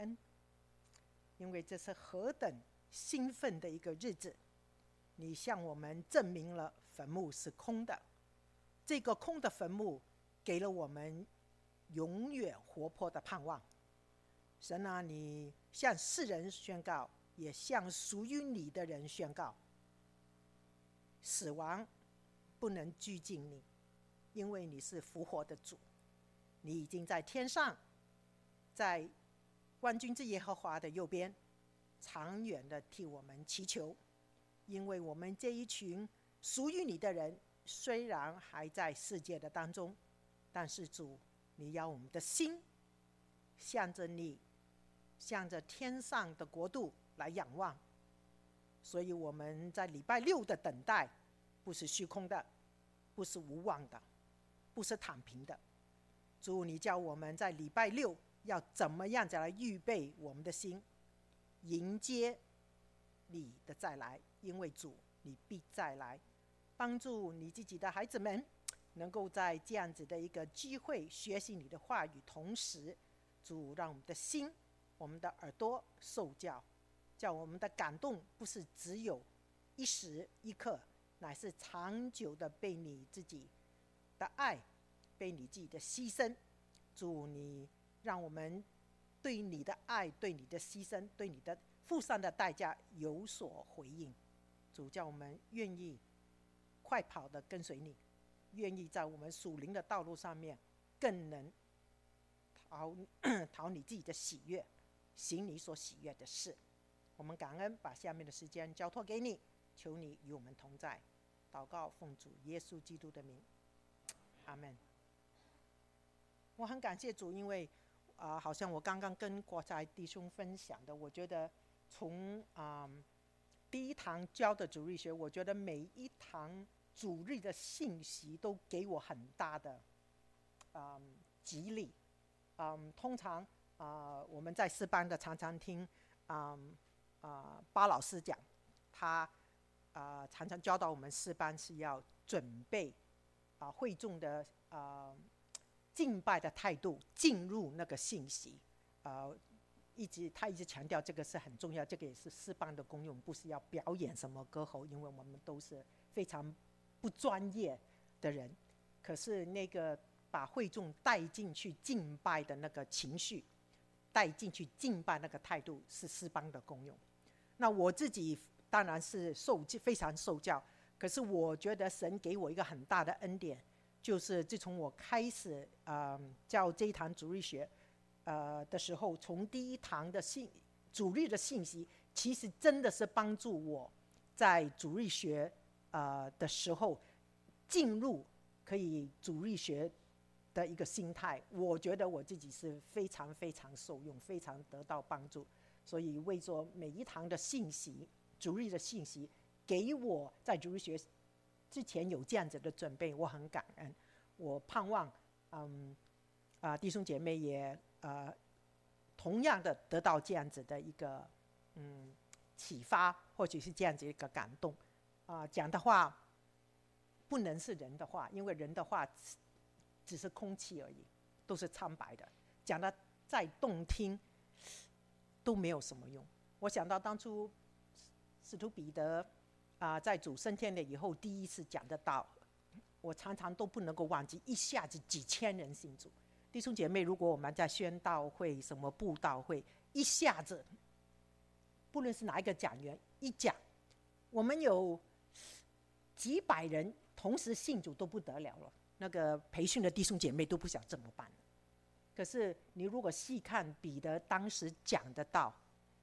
恩，因为这是何等兴奋的一个日子。你向我们证明了坟墓是空的，这个空的坟墓给了我们永远活泼的盼望。神啊，你向世人宣告，也向属于你的人宣告，死亡不能拘禁你，因为你是复活的主，你已经在天上，在万军之耶和华的右边，长远的替我们祈求。因为我们这一群属于你的人，虽然还在世界的当中，但是主，你要我们的心向着你，向着天上的国度来仰望。所以我们在礼拜六的等待不是虚空的，不是无望的，不是躺平的。主，你叫我们在礼拜六要怎么样子来预备我们的心，迎接你的再来。因为主，你必再来，帮助你自己的孩子们能够在这样子的一个机会学习你的话语，同时主，让我们的心，我们的耳朵受教，叫我们的感动不是只有一时一刻，乃是长久的被你自己的爱，被你自己的牺牲。主，你让我们对你的爱，对你的牺牲，对你的付上的代价有所回应。主，叫我们愿意快跑的跟随你，愿意在我们属灵的道路上面更能讨你自己的喜悦，行你所喜悦的事。我们感恩，把下面的时间交托给你，求你与我们同在。祷告奉主耶稣基督的名，阿们。我很感谢主，因为好像我刚刚跟国才弟兄分享的，我觉得从第一堂教的主日学，我觉得每一堂主日的信息都给我很大的激励。通常我们在诗班的常常听巴老师讲，他常常教导我们诗班是要准备会众的敬拜的态度进入那个信息。他一直强调这个是很重要，这个也是诗班的功用，不是要表演什么歌喉，因为我们都是非常不专业的人。可是那个把会众带进去敬拜的那个情绪，带进去敬拜那个态度，是诗班的功用。那我自己当然是非常受教，可是我觉得神给我一个很大的恩典，就是自从我开始教这一堂主日学的时候，从第一堂的主日的信息，其实真的是帮助我在主日学的时候进入可以主日学的一个心态。我觉得我自己是非常非常受用，非常得到帮助。所以为着每一堂的信息，主日的信息，给我在主日学之前有这样子的准备，我很感恩。我盼望弟兄姐妹也同样的得到这样子的一个启发，或者是这样子一个感动。讲的话不能是人的话，因为人的话只是空气而已，都是苍白的，讲的再动听都没有什么用。我想到当初使徒彼得在主升天了以后第一次讲的道，我常常都不能够忘记，一下子几千人信主。弟兄姐妹，如果我们在宣道会、什么布道会，一下子不论是哪一个讲员一讲，我们有几百人同时信主都不得了了，那个培训的弟兄姐妹都不想这么办了。可是你如果细看彼得当时讲的道，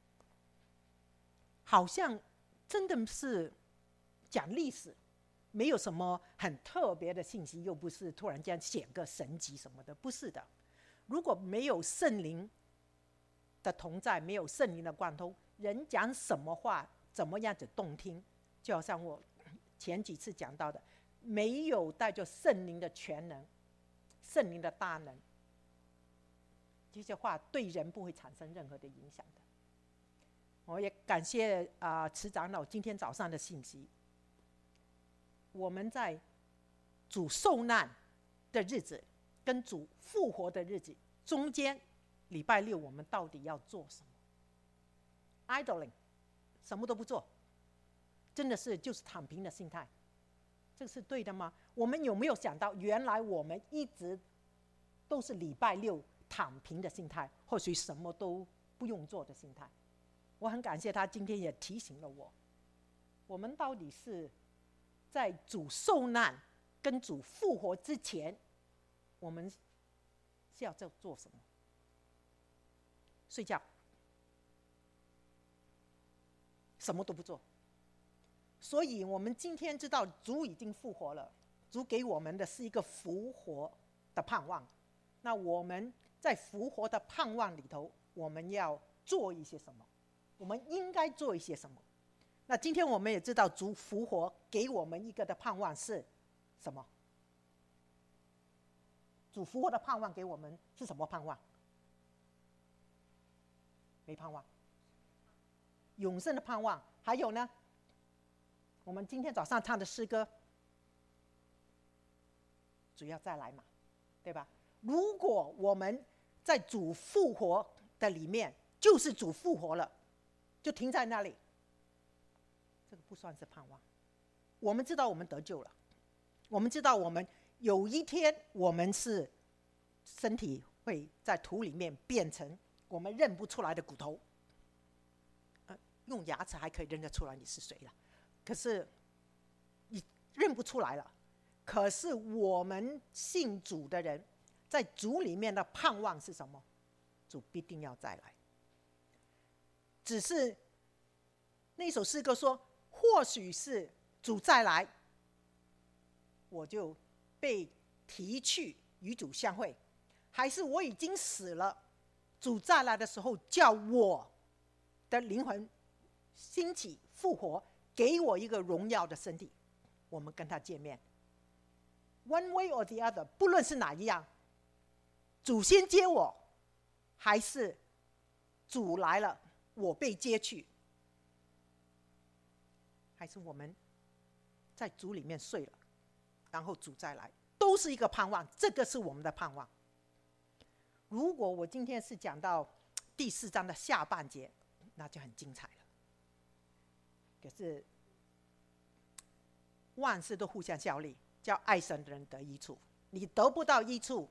好像真的是讲历史，没有什么很特别的信息，又不是突然间显个神迹什么的，不是的。如果没有圣灵的同在，没有圣灵的贯通，人讲什么话怎么样子动听，就好像我前几次讲到的，没有带着圣灵的全能，圣灵的大能，这些话对人不会产生任何的影响的。我也感谢池长老今天早上的信息。我们在主受难的日子跟主复活的日子中间礼拜六我们到底要做什么 ？idling， 什么都不做，真的是就是躺平的心态，这是对的吗？我们有没有想到，原来我们一直都是礼拜六躺平的心态，或许什么都不用做的心态？我很感谢他今天也提醒了我，我们到底是在主受难跟主复活之前，我们是要做什么？睡觉，什么都不做。所以我们今天知道主已经复活了，主给我们的是一个复活的盼望。那我们在复活的盼望里头，我们要做一些什么？我们应该做一些什么？那今天我们也知道主复活给我们一个的盼望是什么？主复活的盼望给我们是什么盼望？没盼望。永生的盼望。还有呢，我们今天早上唱的诗歌，主要再来嘛，对吧？如果我们在主复活的里面，就是主复活了，就停在那里，这个不算是盼望。我们知道我们得救了，我们知道我们有一天我们是身体会在土里面变成我们认不出来的骨头，用牙齿还可以认得出来你是谁了，可是你认不出来了。可是我们信主的人，在主里面的盼望是什么？主必定要再来。只是那首诗歌说，或许是主再来，我就被提去与主相会，还是我已经死了，主再来的时候叫我的灵魂兴起复活，给我一个荣耀的身体，我们跟他见面。One way or the other， 不论是哪一样，主先接我，还是主来了我被接去，还是我们在主里面睡了，然后主再来，都是一个盼望，这个是我们的盼望。如果我今天是讲到第4章的下半节，那就很精彩了。可是万事都互相效力，叫爱神的人得益处。你得不到益处，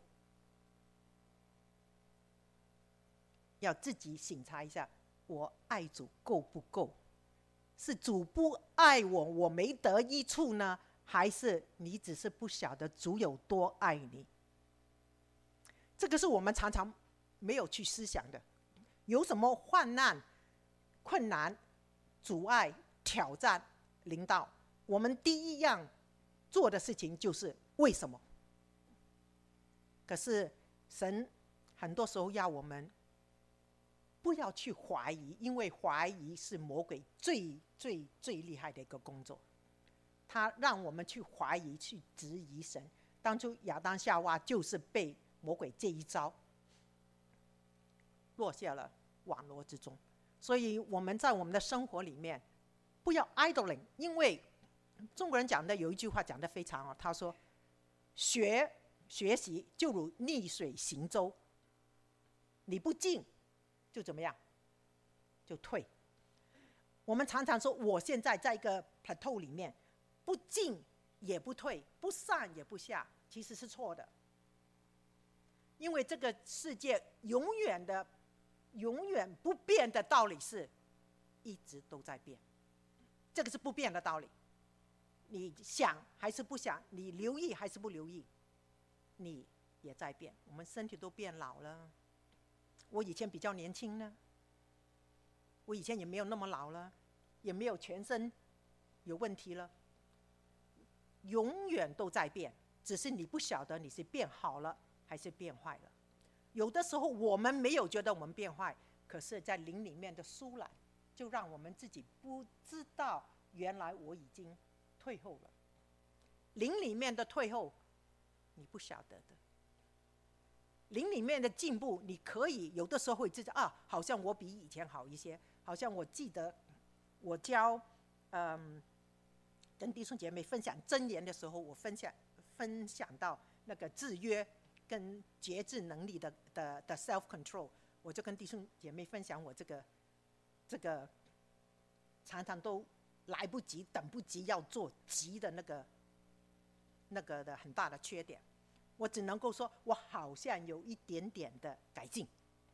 要自己省察一下，我爱主够不够？是主不爱我，我没得益处呢，还是你只是不晓得主有多爱你？这个是我们常常没有去思想的。有什么患难、困难、阻碍、挑战临到，我们第一样做的事情就是为什么？可是神很多时候要我们不要去怀疑，因为怀疑是魔鬼最厉害的一个工作。他让我们去怀疑、去质疑神。当初亚当夏娃就是被魔鬼这一招落下了网罗之中。所以我们在我们的生活里面不要 idling， 因为中国人讲的有一句话讲得非常好，他说学习就如逆水行舟，你不进就怎么样？就退。我们常常说我现在在一个 plateau 里面，不进也不退，不上也不下，其实是错的。因为这个世界永远不变的道理是一直都在变，这个是不变的道理。你想还是不想，你留意还是不留意，你也在变。我们身体都变老了，我以前比较年轻呢，我以前也没有那么老了，也没有全身有问题了，永远都在变，只是你不晓得你是变好了还是变坏了。有的时候我们没有觉得我们变坏，可是在灵里面的疏懒就让我们自己不知道原来我已经退后了。灵里面的退后你不晓得的，灵里面的进步你可以有的时候会知道啊，好像我比以前好一些。好像我记得我教跟弟兄姐妹分享箴言的时候，我分享到那个制约跟节制能力的 self control， 我就跟弟兄姐妹分享我这个常常都来不及、等不及要做急的那个的很大的缺点。我只能够说，我好像有一点点的改进。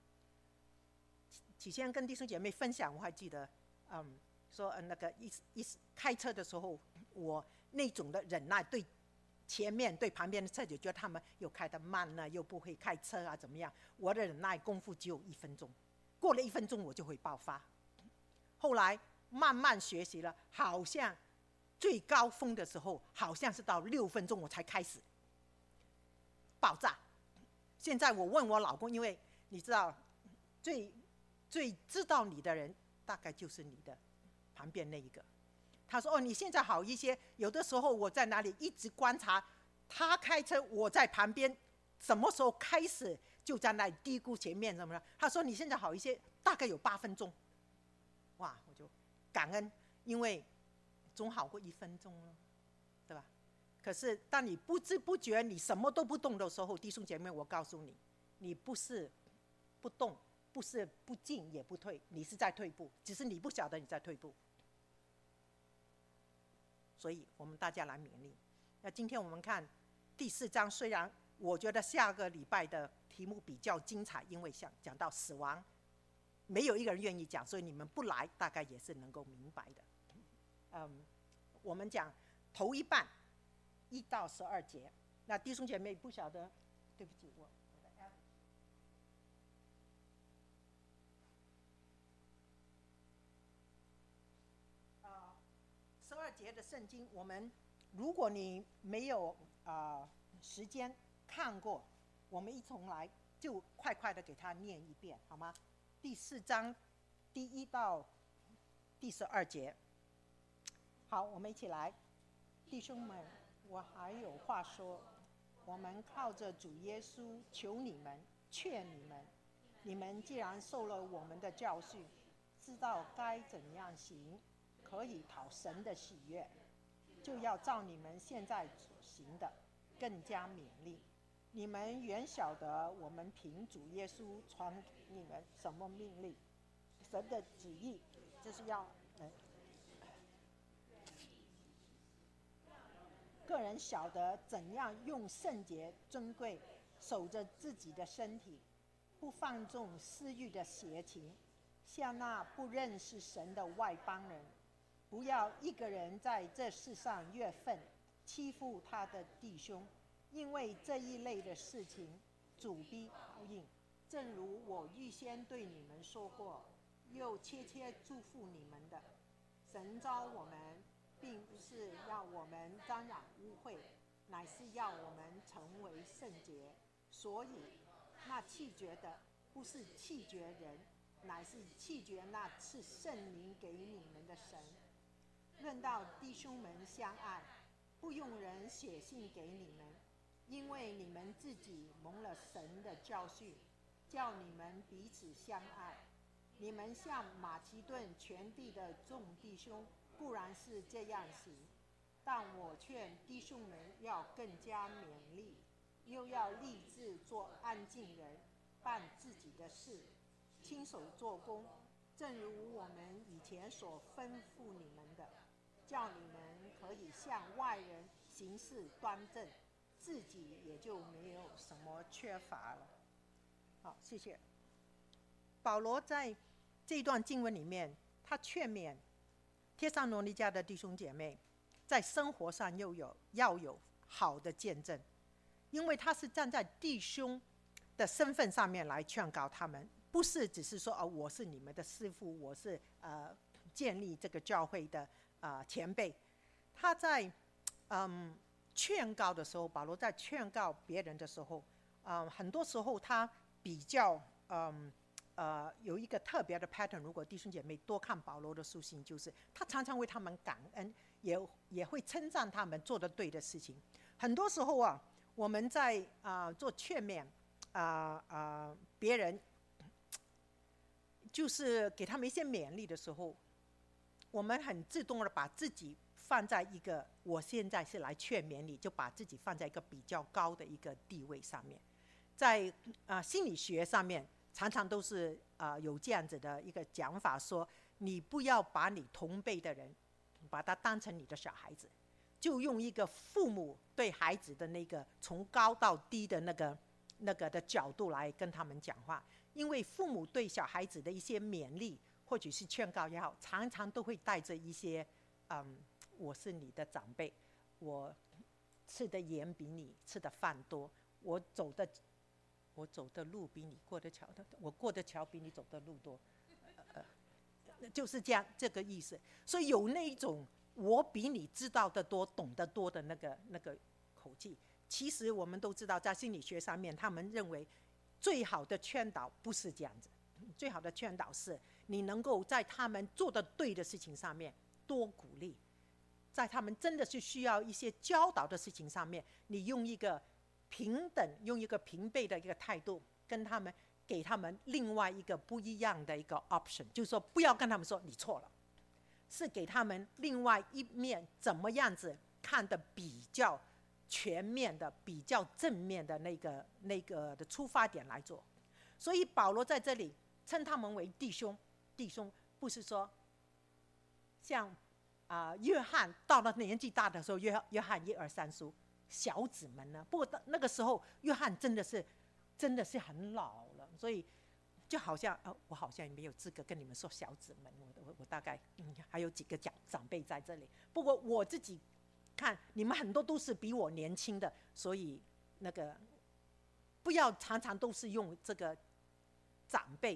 起先跟弟兄姐妹分享，我还记得，说那个一开车的时候，我那种的忍耐，对前面对旁边的车就觉得他们又开得慢了，又不会开车啊，怎么样？我的忍耐功夫只有1分钟，过了1分钟我就会爆发。后来慢慢学习了，好像最高峰的时候，好像是到6分钟我才开始爆炸。现在我问我老公，因为你知道，最知道你的人，大概就是你的旁边那一个。他说：“哦，你现在好一些。有的时候我在哪里一直观察他开车，我在旁边，什么时候开始就在那里低估前面什么的。”他说：“你现在好一些，大概有8分钟。”哇，我就感恩，因为总好过1分钟了，对吧？可是当你不知不觉你什么都不动的时候，弟兄姐妹，我告诉你，你不是不动，不是不进也不退，你是在退步，只是你不晓得你在退步。所以我们大家来勉励。那今天我们看第4章，虽然我觉得下个礼拜的题目比较精彩，因为讲到死亡，没有一个人愿意讲，所以你们不来大概也是能够明白的。我们讲头一半1到12节。那弟兄姐妹不晓得，对不起，我的 app。12节的圣经，我们如果你没有时间看过，我们一重来就快快的给他念一遍，好吗？第4章第1到第12节。好，我们一起来。弟兄们，我还有话说，我们靠着主耶稣求你们、劝你们，你们既然受了我们的教训，知道该怎样行，可以讨神的喜悦，就要照你们现在所行的更加勉励。你们原晓得我们凭主耶稣传你们什么命令，神的旨意就是要个人晓得怎样用圣洁尊贵守着自己的身体，不放纵私欲的邪情，像那不认识神的外邦人。不要一个人在这世上越分，欺负他的弟兄，因为这一类的事情主必报应。正如我预先对你们说过，又切切祝福你们的。神召我们，并不是要我们沾染污秽，乃是要我们成为圣洁。所以那弃绝的，不是弃绝人，乃是弃绝那赐圣灵给你们的神。论到弟兄们相爱，不用人写信给你们，因为你们自己蒙了神的教训，叫你们彼此相爱。你们向马其顿全地的众弟兄固然是这样行，但我劝弟兄们要更加勉励，又要立志做安静人，办自己的事，亲手做工，正如我们以前所吩咐你们的，叫你们可以向外人行事端正，自己也就没有什么缺乏了。好，谢谢。保罗在这段经文里面，他劝勉帖撒罗尼迦的弟兄姐妹，在生活上要有好的见证，因为他是站在弟兄的身份上面来劝告他们，不是只是说我是你们的师父，我是建立这个教会的前辈。他在劝告的时候，保罗在劝告别人的时候，很多时候他比较有一个特别的 pattern。如果弟兄姐妹多看保罗的书信，就是他常常为他们感恩，也会称赞他们做得对的事情。很多时候我们在做劝勉别人，就是给他们一些勉励的时候，我们很自动的把自己放在一个我现在是来劝勉你，就把自己放在一个比较高的一个地位上面。在心理学上面常常都是有这样子的一个讲法，说你不要把你同辈的人把他当成你的小孩子，就用一个父母对孩子的那个从高到低的那个的角度来跟他们讲话。因为父母对小孩子的一些勉励或者是劝告也好，常常都会带着一些我是你的长辈，我吃的盐比你吃的饭多，我走的路比你过的桥我过的桥比你走的路多，就是这样这个意思。所以有那一种我比你知道的多懂得多的那个口气。其实我们都知道，在心理学上面他们认为最好的劝导不是这样子，最好的劝导是你能够在他们做的对的事情上面多鼓励，在他们真的是需要一些教导的事情上面，你用一个平等用一个平辈的一个态度跟他们，给他们另外一个不一样的一个 option， 就是说不要跟他们说你错了，是给他们另外一面怎么样子看的比较全面的比较正面的那个的出发点来做。所以保罗在这里称他们为弟兄，弟兄不是说像约翰到了年纪大的时候，约翰1、2、3书小子们呢。不过那个时候约翰真的是很老了，所以就好像我好像也没有资格跟你们说小子们，我大概还有几个长辈在这里。不过我自己看你们很多都是比我年轻的，所以那个不要常常都是用这个长辈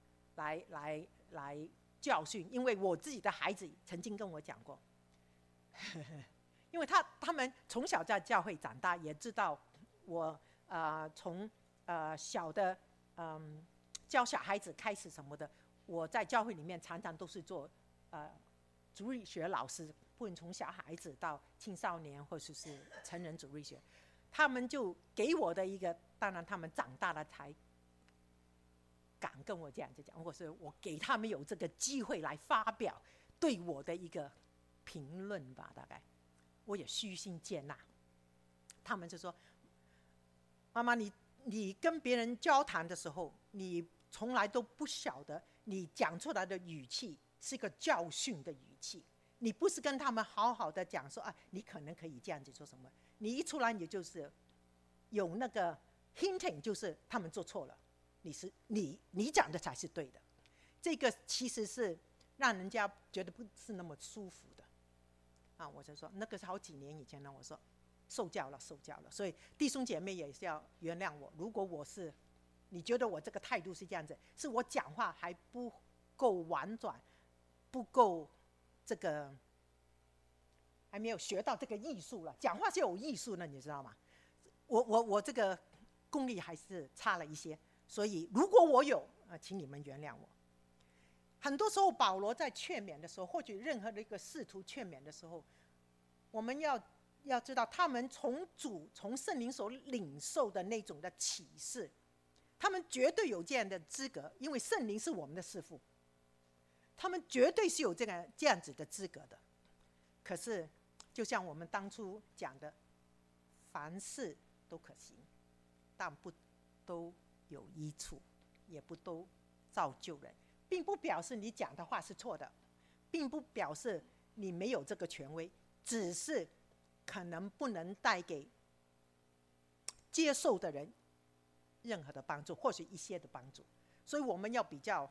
来教训。因为我自己的孩子曾经跟我讲过因为他们从小在教会长大，也知道我从小的教小孩子开始什么的，我在教会里面常常都是做主日学老师，不论从小孩子到青少年或者是成人主日学，他们就给我的一个，当然他们长大了才敢跟我这样子讲，或是我给他们有这个机会来发表对我的一个评论吧，大概我也虚心接纳。他们就说妈妈，你跟别人交谈的时候，你从来都不晓得你讲出来的语气是一个教训的语气，你不是跟他们好好的讲说你可能可以这样子做什么，你一出来你就是有那个 hinting， 就是他们做错了，你讲的才是对的。这个其实是让人家觉得不是那么舒服的我就说那个是好几年以前呢，我说受教了。所以弟兄姐妹也是要原谅我，如果你觉得我这个态度是这样子，是我讲话还不够婉转，不够这个，还没有学到这个艺术了。讲话是有艺术的，你知道吗？我这个功力还是差了一些，所以如果我有请你们原谅我。很多时候保罗在劝勉的时候，或者任何的一个试图劝勉的时候，我们要知道他们从圣灵所领受的那种的启示，他们绝对有这样的资格，因为圣灵是我们的师父，他们绝对是有这样子的资格的。可是就像我们当初讲的，凡事都可行，但不都有益处，也不都造就人，并不表示你讲的话是错的，并不表示你没有这个权威，只是可能不能带给接受的人任何的帮助，或许一些的帮助。所以我们要比较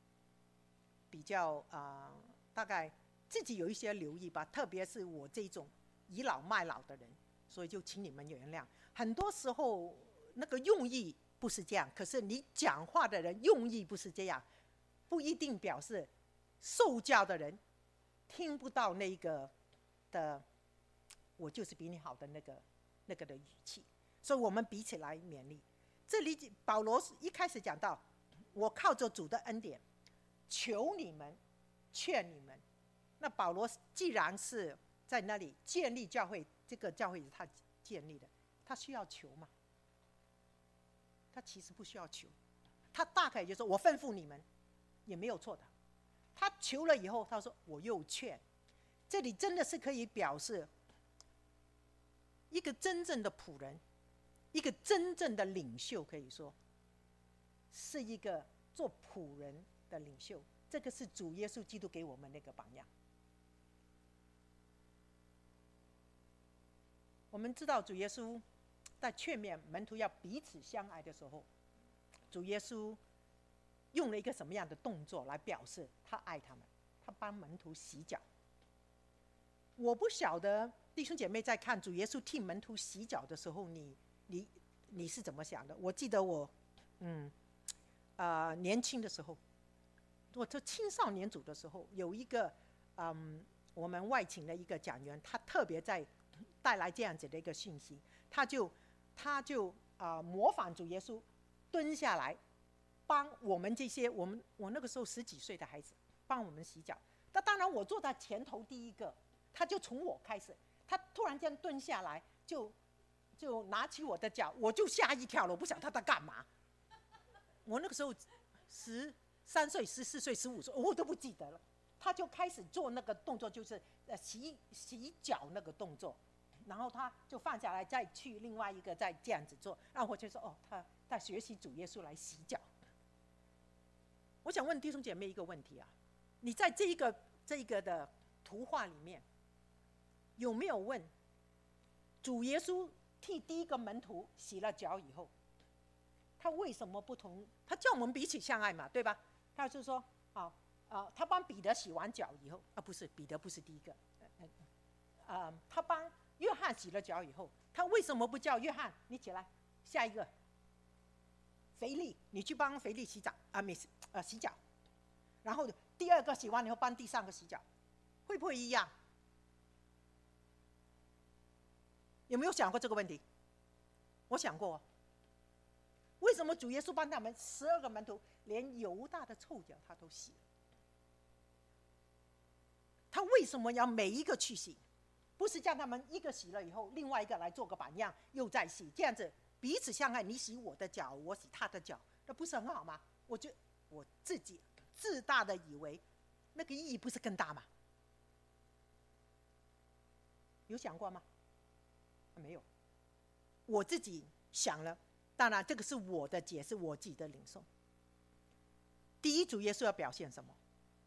大概自己有一些留意吧，特别是我这种倚老卖老的人，所以就请你们原谅。很多时候那个用意不是这样，可是你讲话的人用意不是这样，不一定表示受教的人听不到那个的我就是比你好的那个的语气。所以我们彼此来勉励。这里保罗一开始讲到，我靠着主的恩典求你们劝你们。那保罗既然是在那里建立教会，这个教会是他建立的，他需要求吗？他其实不需要求，他大概就是说我吩咐你们也没有错的。他求了以后他说我又劝，这里真的是可以表示一个真正的仆人，一个真正的领袖，可以说是一个做仆人的领袖，这个是主耶稣基督给我们那个榜样。我们知道主耶稣在劝勉门徒要彼此相爱的时候，主耶稣用了一个什么样的动作来表示他爱他们？他帮门徒洗脚。我不晓得弟兄姐妹在看主耶稣替门徒洗脚的时候，你是怎么想的？我记得我年轻的时候，我做青少年组的时候，有一个我们外请的一个讲员，他特别在带来这样子的一个讯息，他就模仿主耶稣蹲下来帮我们这些我那个时候10几岁的孩子帮我们洗脚。那当然我坐在前头第一个，他就从我开始，他突然间蹲下来就拿起我的脚，我就吓一跳了，我不晓得他在干嘛。我那个时候13岁、14岁、15岁，我都不记得了。他就开始做那个动作，就是洗脚那个动作，然后他就放下来，再去另外一个再这样子做，然后我就说哦，他在学习主耶稣来洗脚。我想问弟兄姐妹一个问题啊，你在这一个的图画里面，有没有问主耶稣替第一个门徒洗了脚以后，他为什么不同？他叫我们彼此相爱嘛，对吧？他就说他帮彼得洗完脚以后，不是彼得不是第一个，他帮约翰洗了脚以后，他为什么不叫约翰你起来，下一个腓力你去帮腓力洗澡洗脚，然后第二个洗完以后帮第三个洗脚，会不会一样？有没有想过这个问题？我想过，为什么主耶稣帮他们12个门徒，连犹大的臭脚他都洗了？他为什么要每一个去洗？不是叫他们一个洗了以后，另外一个来做个榜样，又再洗，这样子彼此相爱，你洗我的脚，我洗他的脚，那不是很好吗？我自己自大的以为，那个意义不是更大吗？有想过吗？没有。我自己想了，当然这个是我的解释，我自己的领受。第一，主耶稣要表现什么？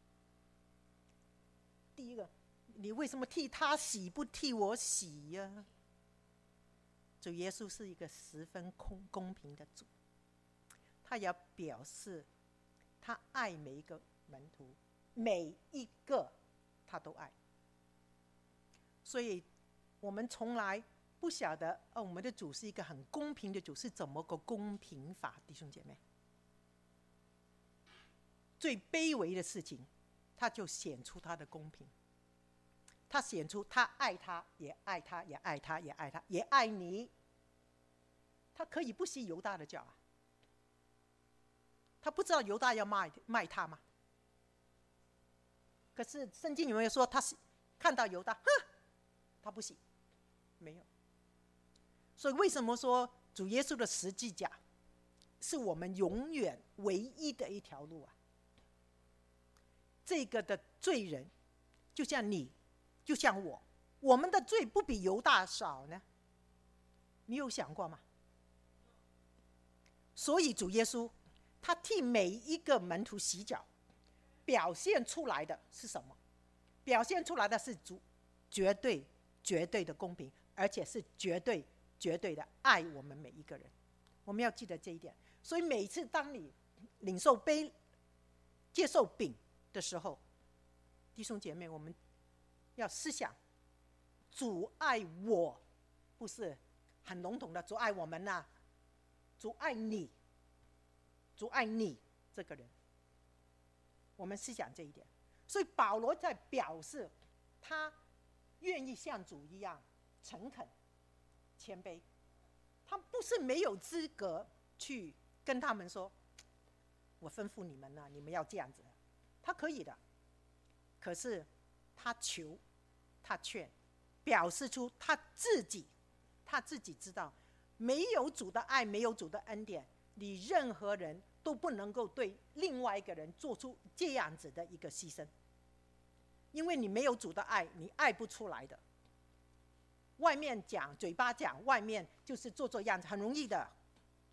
第一个，你为什么替他洗不替我洗呀？主耶稣是一个十分公平的主，他要表示他爱每一个门徒，每一个他都爱。所以我们从来不晓得我们的主是一个很公平的主，是怎么个公平法？弟兄姐妹，最卑微的事情他就显出他的公平，他显出他爱他，也爱他，也爱他，也爱他，也爱你。他可以不洗犹大的脚啊？他不知道犹大要卖他吗？可是圣经有没有说他看到犹大，他不洗？没有。所以为什么说主耶稣的十字架是我们永远唯一的一条路啊？这个的罪人就像你，就像我们的罪不比犹大少呢？你有想过吗？所以主耶稣他替每一个门徒洗脚，表现出来的是什么？表现出来的是主绝对的公平，而且是绝对的爱我们每一个人。我们要记得这一点。所以每次当你领受杯、接受饼的时候，弟兄姐妹，我们要思想，主爱我，不是很笼统的主爱我们呐，主爱你，主爱你这个人。我们思想这一点。所以保罗在表示他愿意像主一样诚恳谦卑，他不是没有资格去跟他们说我吩咐你们啊，你们要这样子，他可以的。可是他求他劝，表示出他自己知道，没有主的爱，没有主的恩典，你任何人都不能够对另外一个人做出这样子的一个牺牲，因为你没有主的爱，你爱不出来的。外面讲，嘴巴讲，外面就是做样子，很容易的。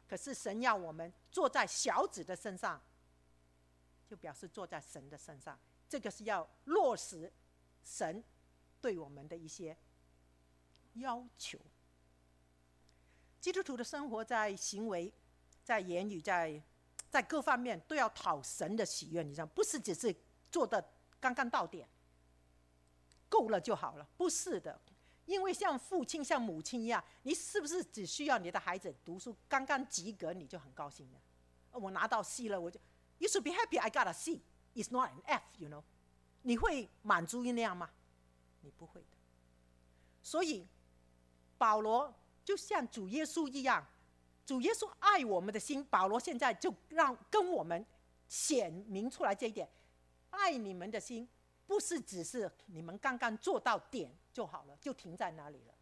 可是神要我们坐在小子的身上，就表示坐在神的身上。这个是要落实神对我们的一些要求。基督徒的生活在行为、在言语、在各方面都要讨神的喜悦，你知道，不是只是做的刚刚到点，够了就好了，不是的。因为像父亲、像母亲一样，你是不是只需要你的孩子读书刚刚及格，你就很高兴了？我拿到 C 了，我就 You should be happy. I got a C. It's not an F. You know， 你会满足于那样吗？你不会的。所以保罗就像主耶稣一样，主耶稣爱我们的心，保罗现在就跟我们显明出来这一点。爱你们的心，不是只是你们刚刚做到点就好了，就停在那里了。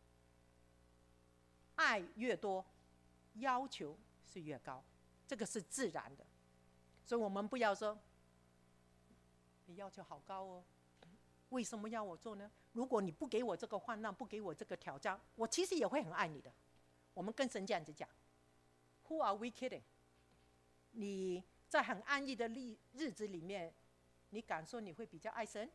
爱越多，要求是越高，这个是自然的。所以我们不要说你要求好高哦，为什么要我做呢？如果你不给我这个患难，不给我这个挑战，我其实也会很爱你的。我们跟神这样子讲 Who are we kidding？ 你在很安逸的日子里面，你敢说你会比较爱神？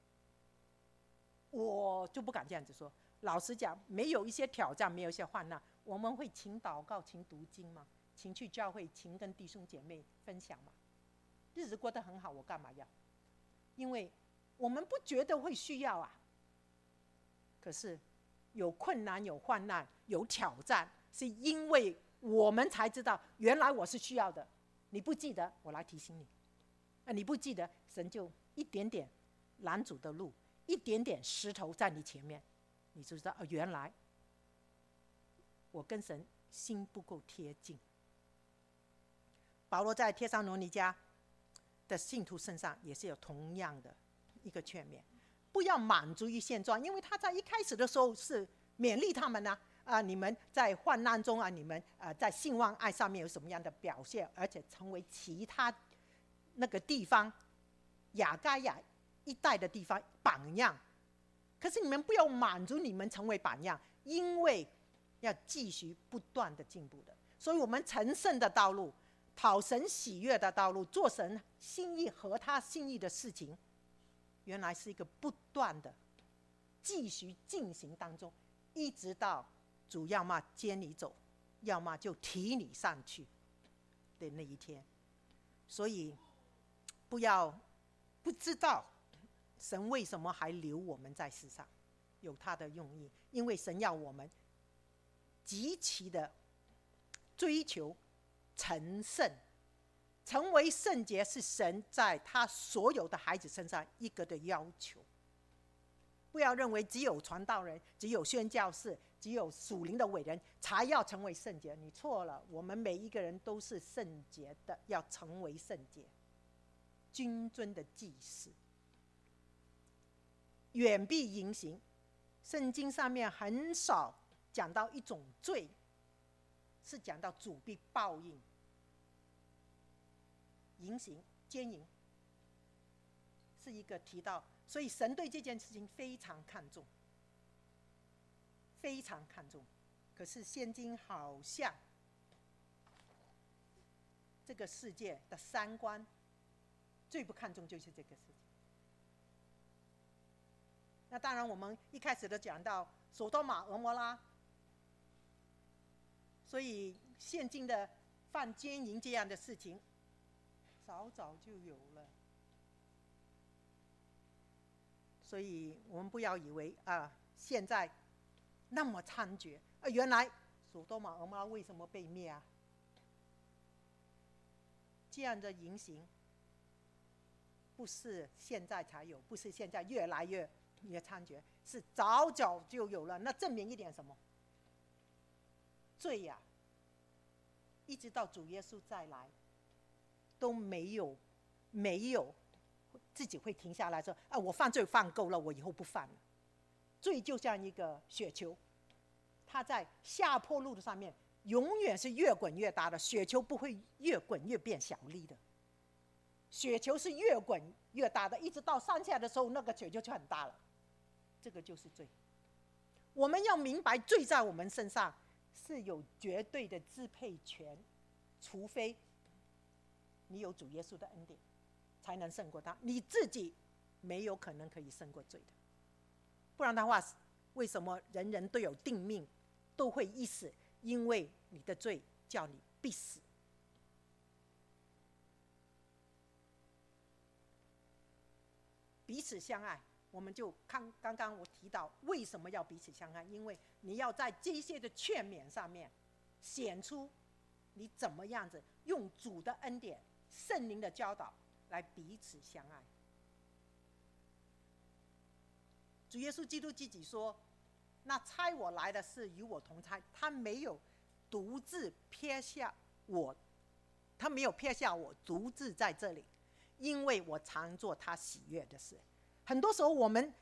我就不敢这样子说。老实讲，没有一些挑战，没有一些患难，我们会勤祷告、勤读经吗？勤去教会、勤跟弟兄姐妹分享吗？日子过得很好，我干嘛要？因为我们不觉得会需要啊。可是有困难、有患难、有挑战，是因为我们才知道，原来我是需要的。你不记得，我来提醒你。你不记得，神就一点点拦阻的路，一点点石头在你前面，你就知道，原来我跟神心不够贴近。保罗在帖撒罗尼迦的信徒身上也是有同样的一个劝勉，不要满足于现状，因为他在一开始的时候是勉励他们呢，你们在患难中啊，你们在信望爱上面有什么样的表现，而且成为其他那个地方亚该亚一带的地方榜样。可是你们不要满足你们成为榜样，因为要继续不断的进步的。所以我们成圣的道路，讨神喜悦的道路，做神心意和他心意的事情，原来是一个不断的继续进行当中，一直到主要么接你走，要么就提你上去的那一天。所以不知道神为什么还留我们在世上，有他的用意，因为神要我们极其的追求成圣，成为圣洁是神在他所有的孩子身上一个的要求。不要认为只有传道人、只有宣教士、只有属灵的伟人才要成为圣洁，你错了。我们每一个人都是圣洁的，要成为圣洁。君尊的祭司，远避淫行。圣经上面很少讲到一种罪，是讲到主必报应。淫行、奸淫是一个提到，所以神对这件事情非常看重，非常看重。可是现今好像这个世界的三观最不看重就是这个事情。那当然我们一开始都讲到索多玛、俄摩拉，所以现今的犯奸淫这样的事情早早就有了。所以我们不要以为现在那么猖獗，原来索多玛、俄摩拉为什么被灭啊？这样的淫行不是现在才有，不是现在越来越猖獗，是早早就有了。那证明一点什么？罪呀，一直到主耶稣再来都没有自己会停下来说，我犯罪犯够了，我以后不犯了。罪就像一个雪球，它在下坡路的上面永远是越滚越大的，雪球不会越滚越变小粒的，雪球是越滚越大的，一直到山下的时候，那个雪球就很大了。这个就是罪。我们要明白罪在我们身上， 是有绝对的支配权，除非你有主耶稣的恩典，才能胜过他。你自己没有可能可以胜过罪的，不然的话，为什么人人都有定命，都会一死？因为你的罪叫你必死。彼此相爱，我们就看刚刚我提到为什么要彼此相爱，因为你要在这些的劝勉上面显出你怎么样子用主的恩典、圣灵的教导来彼此相爱。主耶稣基督自己说，那差我来的是与我同差，他没有独自撇下我，他没有撇下我独自在这里，因为我常做他喜悦的事。很多时候我们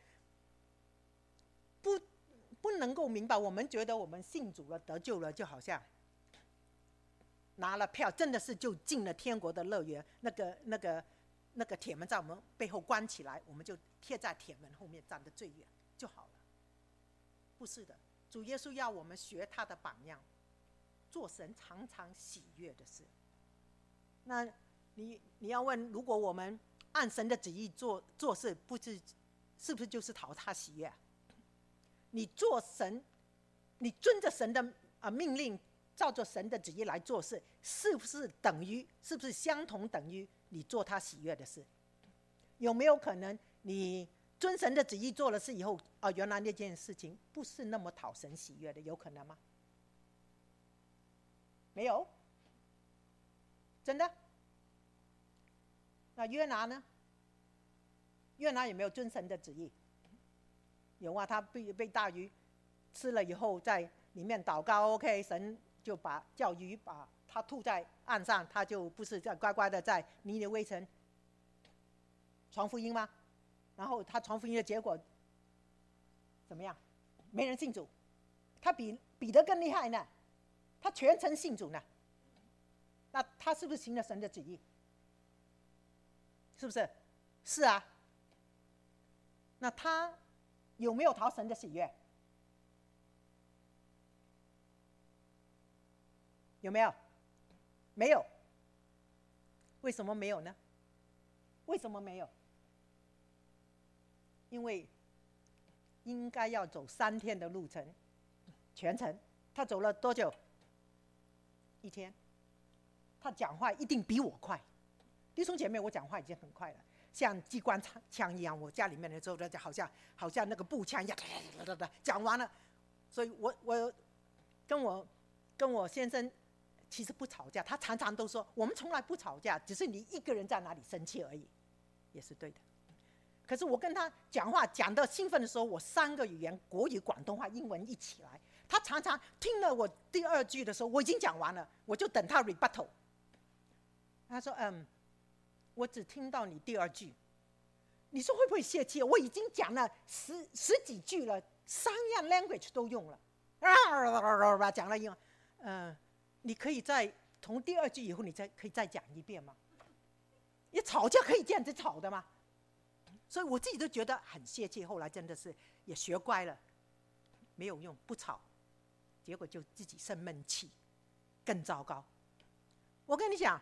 不能够明白，我们觉得我们信主了得救了，就好像拿了票真的是就进了天国的乐园，那个铁门在我们背后关起来，我们就贴在铁门后面站得最远就好了。不是的，主耶稣要我们学他的榜样，做神常常喜悦的事。那你要问，如果我们按神的旨意做事，是不是就是讨他喜悦？你遵着神的命令，照着神的旨意来做事，是不是相同等于你做他喜悦的事？有没有可能你遵神的旨意做了事以后，原来那件事情不是那么讨神喜悦的？有可能吗？没有，真的。那约拿呢？约拿有没有遵神的旨意？有啊，他被大鱼吃了以后，在里面祷告 ，OK， 神就叫鱼把他吐在岸上，他就不是在乖乖的在尼尼微城传福音吗？然后他传福音的结果怎么样？没人信主。他比彼得更厉害呢，他全程信主呢。那他是不是行了神的旨意？是不是？是啊。那他有没有讨神的喜悦？有没有？没有。为什么没有呢？为什么没有？因为应该要走3天的路程，全程他走了多久？1天。他讲话一定比我快。弟兄姐妹，我讲话已经很快了，像机关枪一样。我家里面的时候，好像那个步枪一样，讲完了。所以我跟我先生其实不吵架，他常常都说我们从来不吵架，只是你一个人在哪里生气而已，也是对的。可是我跟他讲话讲得兴奋的时候，我3个语言，国语、广东话、英文一起来。他常常听了我第2句的时候，我已经讲完了，我就等他 rebuttal。他说我只听到你第2句，你说会不会泄气？我已经讲了十几句了，3样 language 都用了，讲了英文。你可以从第2句以后，你可以再讲一遍吗？你吵架可以这样子吵的吗？所以我自己都觉得很泄气。后来真的是也学乖了，没有用，不吵，结果就自己生闷气，更糟糕。我跟你讲，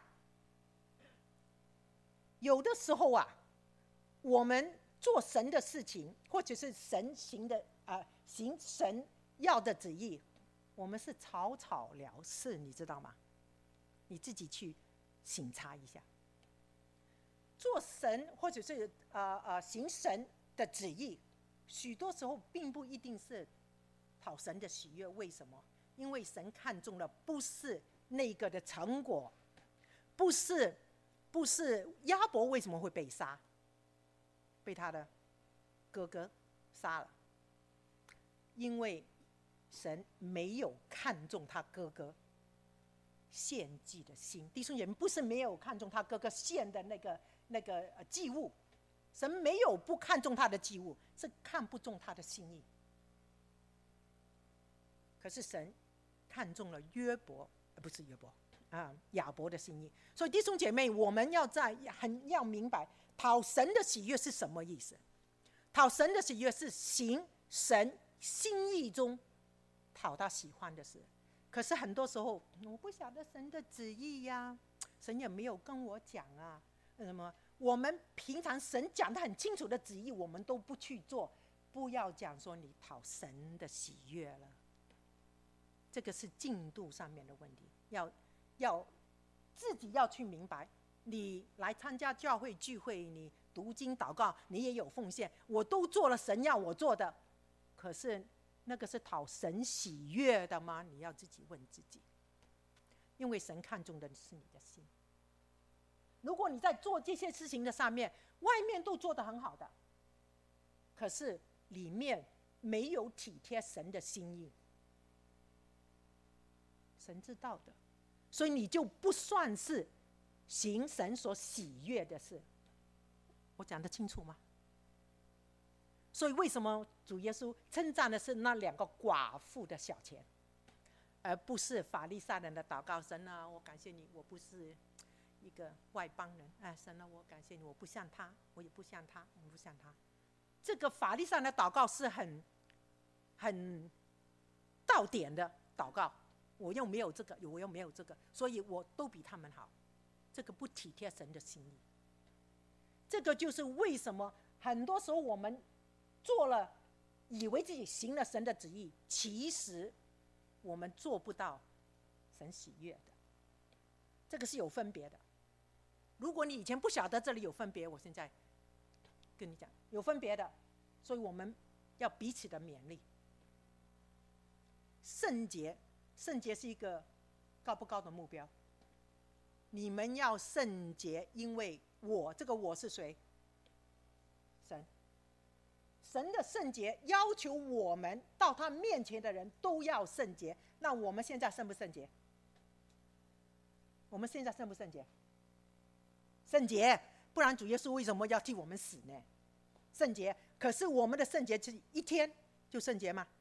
有的时候啊，我们做神的事情，或者是神行神要的旨意，我们是草草了事，你知道吗？你自己去省察一下。做神或者是行神的旨意，许多时候并不一定是讨神的喜悦。为什么？因为神看重的不是那个的成果，不是亚伯为什么会被杀，被他的哥哥杀了，因为神没有看重他哥哥献祭的心。弟兄姐妹，不是没有看重他哥哥献的那个祭物，神没有不看重他的祭物，是看不重他的心意。可是神看重了亚伯的心意。所以弟兄姐妹，我们要明白讨神的喜悦是什么意思。讨神的喜悦是行神心意中讨他喜欢的事， 可是很多时候我不晓得神的旨意呀，神也没有跟我讲啊。什么？我们平常神讲得很清楚的旨意，我们都不去做，不要讲说你讨神的喜悦了。这个是进度上面的问题，要自己要去明白。你来参加教会聚会，你读经祷告，你也有奉献，我都做了神要我做的，可是那个是讨神喜悦的吗？你要自己问自己，因为神看重的是你的心。如果你在做这些事情的上面，外面都做得很好的，可是里面没有体贴神的心意，神知道的，所以你就不算是行神所喜悦的事。我讲得清楚吗？所以为什么主耶稣称赞的是那2个寡妇的小钱，而不是法利赛人的祷告？神啊，我感谢你，我不是一个外邦人。神啊，我感谢你，我不像他，我也不像他，我不像他。这个法利赛人的祷告是很到点的祷告。我又没有这个，我又没有这个，所以我都比他们好。这个不体贴神的心意。这个就是为什么很多时候我们做了，以为自己行了神的旨意，其实我们做不到神喜悦的。这个是有分别的。如果你以前不晓得这里有分别，我现在跟你讲有分别的，所以我们要彼此的勉励。圣洁是一个高不高的目标？你们要圣洁，因为这个我是谁？神。神的圣洁要求我们到他面前的人都要圣洁。那我们现在圣不圣洁？我们现在圣不圣洁？圣洁，不然主耶稣为什么要替我们死呢？圣洁。可是我们的圣洁是一天就圣洁吗？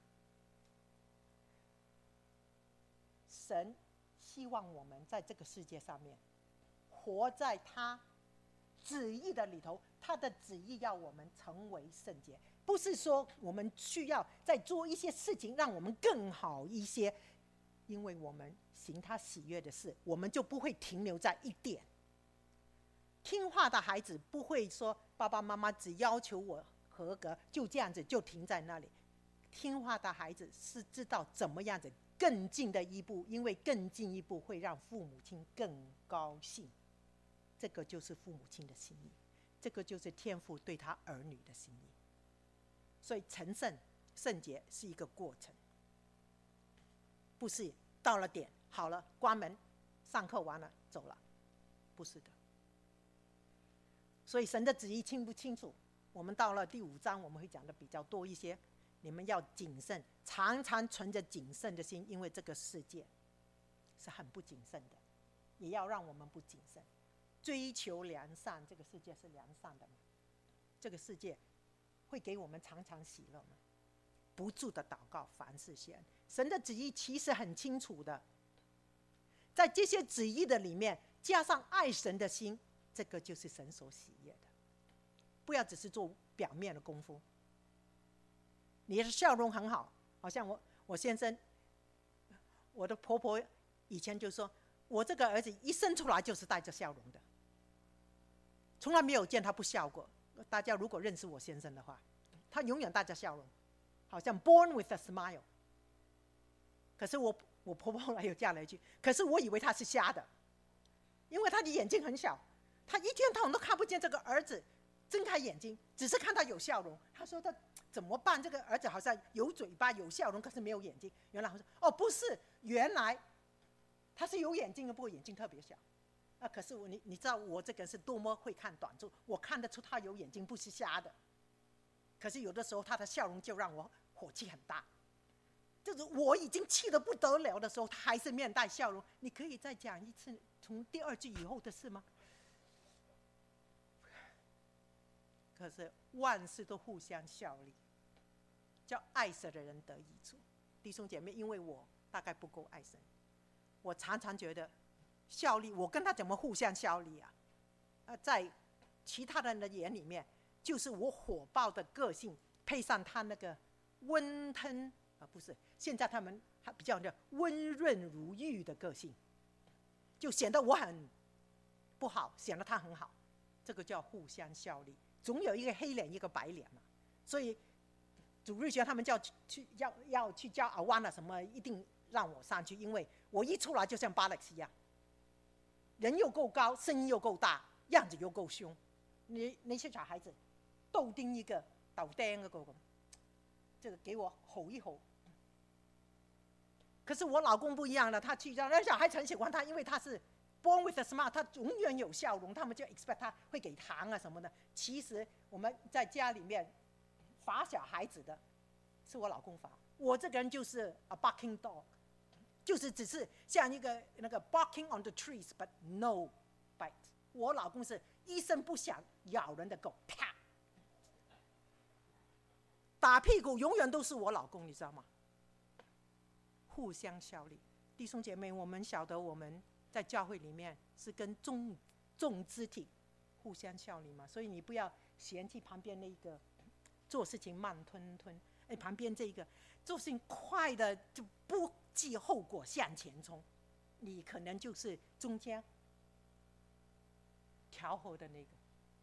神希望我们在这个世界上面活在他旨意的里头，他的旨意要我们成为圣洁，不是说我们需要再做一些事情让我们更好一些，因为我们行他喜悦的事，我们就不会停留在一点。听话的孩子不会说爸爸妈妈只要求我合格，就这样子就停在那里。听话的孩子是知道怎么样子更进的一步，因为更进一步会让父母亲更高兴。这个就是父母亲的心意，这个就是天父对他儿女的心意。所以成圣圣洁是一个过程，不是到了点好了关门上课完了走了，不是的。所以神的旨意清不清楚，我们到了第5章我们会讲的比较多一些。你们要谨慎，常常存着谨慎的心，因为这个世界是很不谨慎的，也要让我们不谨慎。追求良善，这个世界是良善的吗？这个世界会给我们常常喜乐吗？不住的祷告，凡事谢恩。神的旨意其实很清楚的，在这些旨意的里面加上爱神的心，这个就是神所喜悦的。不要只是做表面的功夫。你的笑容很好，好像我先生，我的婆婆以前就说，我这个儿子一生出来就是带着笑容的，从来没有见他不笑过。大家如果认识我先生的话，他永远带着笑容，好像 born with a smile。可是我婆婆后来又加了一句，可是我以为他是瞎的，因为他的眼睛很小，他一天到晚都看不见这个儿子睁开眼睛，只是看他有笑容。他说他怎么办？这个儿子好像有嘴巴有笑容，可是没有眼睛。原来我说哦不是，原来他是有眼睛的，不过眼睛特别小。可是你知道我这个人是多么会看短处，我看得出他有眼睛，不是瞎的。可是有的时候他的笑容就让我火气很大，就是我已经气得不得了的时候，他还是面带笑容。你可以再讲一次从第2句以后的事吗？可是万事都互相效力，叫爱神的人得益处。弟兄姐妹，因为我大概不够爱神，我常常觉得效力，我跟他怎么互相效力啊？在其他人的眼里面，就是我火爆的个性配上他那个温吞不是，现在他们还比较温润如玉的个性，就显得我很不好，显得他很好，这个叫互相效力。总有一个黑脸一个白脸嘛，所以主日学他们要去教阿湾啊什么，一定让我上去，因为我一出来就像巴勒斯一样，人又够高，声音又够大，样子又够凶。那些小孩子，豆丁一个，豆丁一个咁，这个给我吼一吼。可是我老公不一样了，他去教那小孩很喜欢他，因为他是 born with a smile， 他永远有笑容，他们就 expect 他会给糖啊什么的。其实我们在家里面罚小孩子的，是我老公罚。我这个人就是 a barking dog， 就是只是像一个那个 barking on the trees but no bite。我老公是一声不响咬人的狗，啪！打屁股永远都是我老公，你知道吗？互相效力，弟兄姐妹，我们晓得我们在教会里面是跟众肢体互相效力嘛，所以你不要嫌弃旁边那个做事情慢吞吞，旁边这个做事情快的就不计后果向前冲，你可能就是中间调和的那个。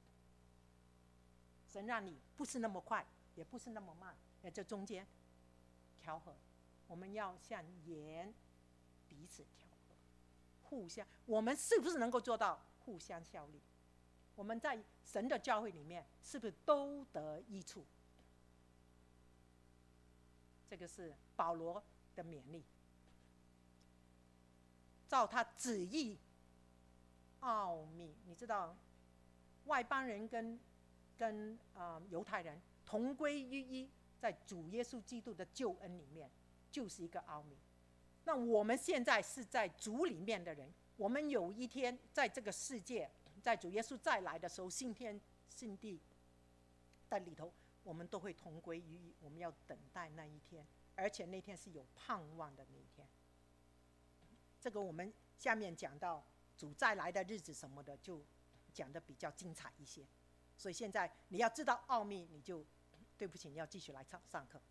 神让你不是那么快，也不是那么慢，在这中间调和。我们要像盐彼此调和，互相。我们是不是能够做到互相效力？我们在神的教会里面是不是都得益处？这个是保罗的勉励。照他旨意奥秘，你知道，外邦人跟犹太人同归于一，在主耶稣基督的救恩里面，就是一个奥秘。那我们现在是在主里面的人，我们有一天在这个世界，在主耶稣再来的时候，新天新地的里头，我们都会同归于一。我们要等待那一天，而且那天是有盼望的那一天。这个我们下面讲到主再来的日子什么的，就讲得比较精彩一些。所以现在你要知道奥秘，你就对不起，你要继续来上课。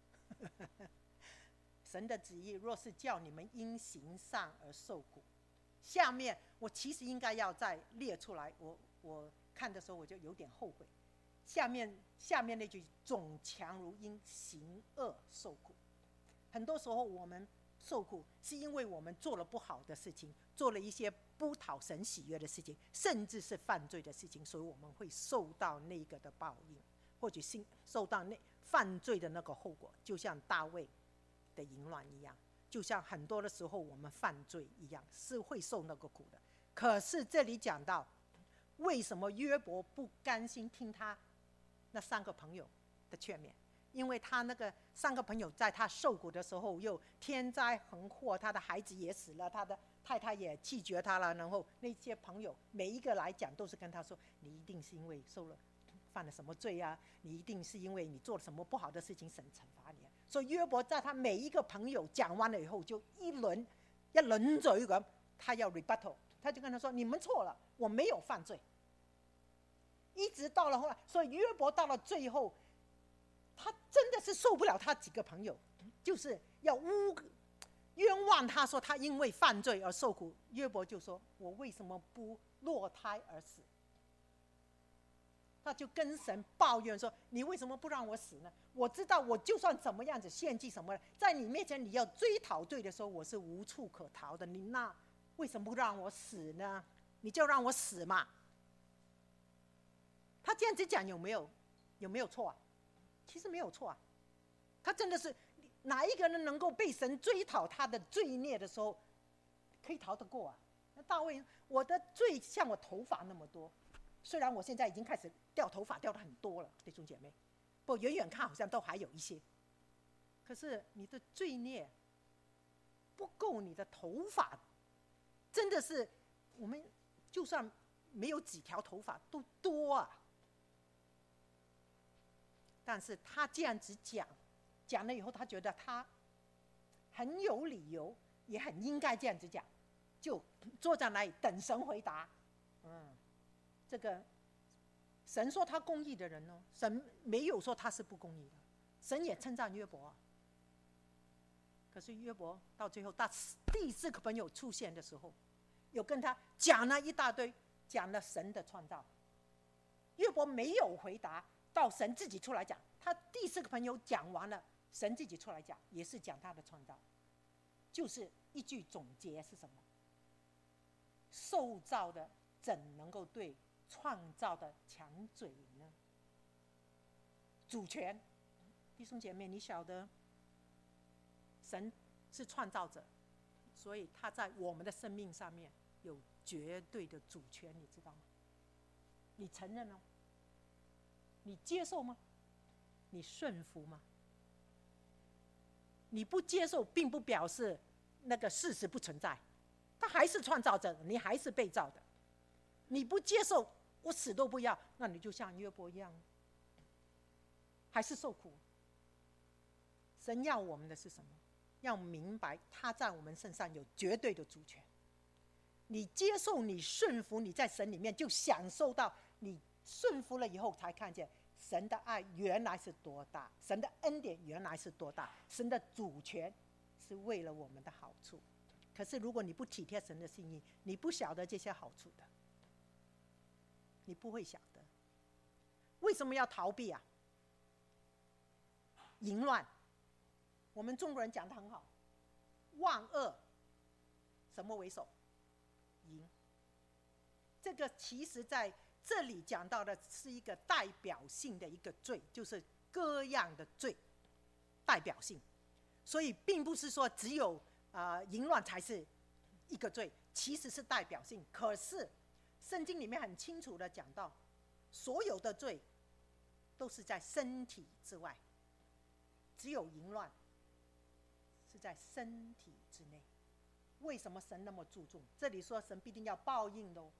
神的旨意若是叫你们因行善而受苦，下面我其实应该要再列出来，我看的时候我就有点后悔。下面那句总强如因行恶受苦，很多时候我们受苦是因为我们做了不好的事情，做了一些不讨神喜悦的事情，甚至是犯罪的事情，所以我们会受到那个的报应，或者受到那犯罪的那个后果，就像大卫的淫乱一样，就像很多的时候我们犯罪一样，是会受那个苦的。可是这里讲到，为什么约伯不甘心听他那3个朋友的劝勉？因为他那个3个朋友在他受苦的时候，又天灾横祸，他的孩子也死了，他的太太也弃绝他了，然后那些朋友每一个来讲都是跟他说，你一定是因为犯了什么罪啊，你一定是因为你做了什么不好的事情，神惩罚你啊。所以约伯在他每一个朋友讲完了以后，就一轮嘴咁，他要 rebuttal， 他就跟他说，你们错了，我没有犯罪。一直到了后来，所以约伯到了最后，他真的是受不了他几个朋友就是要冤枉他，说他因为犯罪而受苦。约伯就说，我为什么不落胎而死？他就跟神抱怨说，你为什么不让我死呢？我知道我就算怎么样子献祭什么的，在你面前你要追讨罪的时候，我是无处可逃的，你那为什么不让我死呢？你就让我死嘛。他这样子讲有没有错啊？其实没有错啊。他真的是哪一个人能够被神追讨他的罪孽的时候可以逃得过啊？那大卫，我的罪像我头发那么多，虽然我现在已经开始掉头发掉得很多了，弟兄姐妹，不过远远看好像都还有一些，可是你的罪孽不够你的头发，真的是我们就算没有几条头发都多啊。但是他这样子讲了以后，他觉得他很有理由，也很应该这样子讲，就坐在那里等神回答。这个神说他公义的人哦，神没有说他是不公义的，神也称赞约伯啊。 可是约伯到最后，第4个朋友出现的时候，有跟他讲了一大堆，讲了神的创造。约伯没有回答，到神自己出来讲。他第4个朋友讲完了，神自己出来讲，也是讲他的创造。就是一句总结是什么？受造的怎能够对创造的抢嘴呢？主权，弟兄姐妹，你晓得，神是创造者，所以他在我们的生命上面有绝对的主权，你知道吗？你承认吗？你接受吗？你顺服吗？你不接受，并不表示那个事实不存在，他还是创造者，你还是被造的。你不接受，我死都不要，那你就像约伯一样，还是受苦。神要我们的是什么？要明白他在我们身上有绝对的主权。你接受，你顺服，你在神里面就享受到，你顺服了以后才看见神的爱原来是多大，神的恩典原来是多大，神的主权是为了我们的好处。可是如果你不体贴神的心意，你不晓得这些好处的，你不会晓得。为什么要逃避啊？淫乱，我们中国人讲得很好，万恶什么为首？淫。这个其实在这里讲到的是一个代表性的一个罪，就是各样的罪代表性。所以并不是说只有淫乱才是一个罪，其实是代表性。可是圣经里面很清楚的讲到，所有的罪都是在身体之外，只有淫乱是在身体之内。为什么神那么注重？这里说神必定要报应的哦。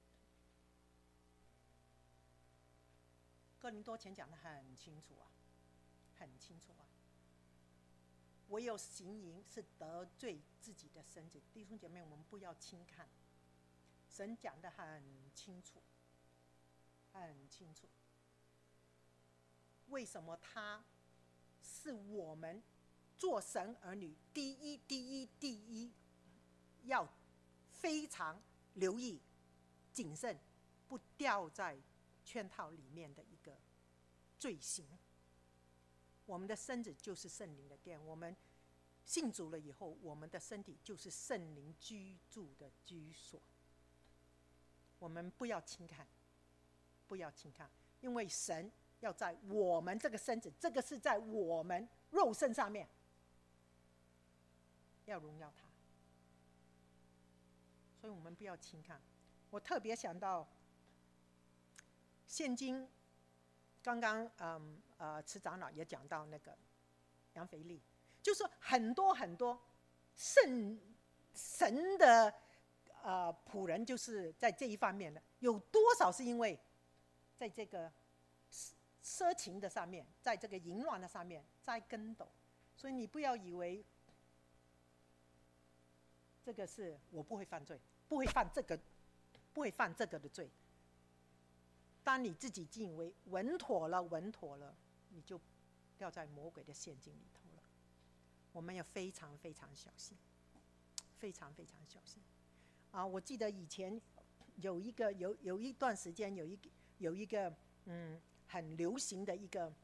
哥林多前讲得很清楚啊，很清楚啊。唯有行淫是得罪自己的身子。弟兄姐妹，我们不要轻看，神讲得很清楚，很清楚。为什么他是我们做神儿女第一要非常留意、谨慎，不掉在圈套里面的一个罪行。我们的身子就是圣灵的殿，我们信主了以后，我们的身体就是圣灵居住的居所。我们不要轻看，不要轻看，因为神要在我们这个身子，这个是在我们肉身上面，要荣耀他。所以我们不要轻看。我特别想到现今刚刚池长老也讲到那个杨腓力，就是说很多很多神的仆人，就是在这一方面的，有多少是因为在这个色情的上面，在这个淫乱的上面栽跟斗。所以你不要以为这个是我不会犯罪，不会犯这个的罪。当你自己自以为稳妥了，你就掉在魔鬼的陷阱里头了。我们要非常非常小心，非常非常小心。我记得以前有一段时间有一个很流行的一个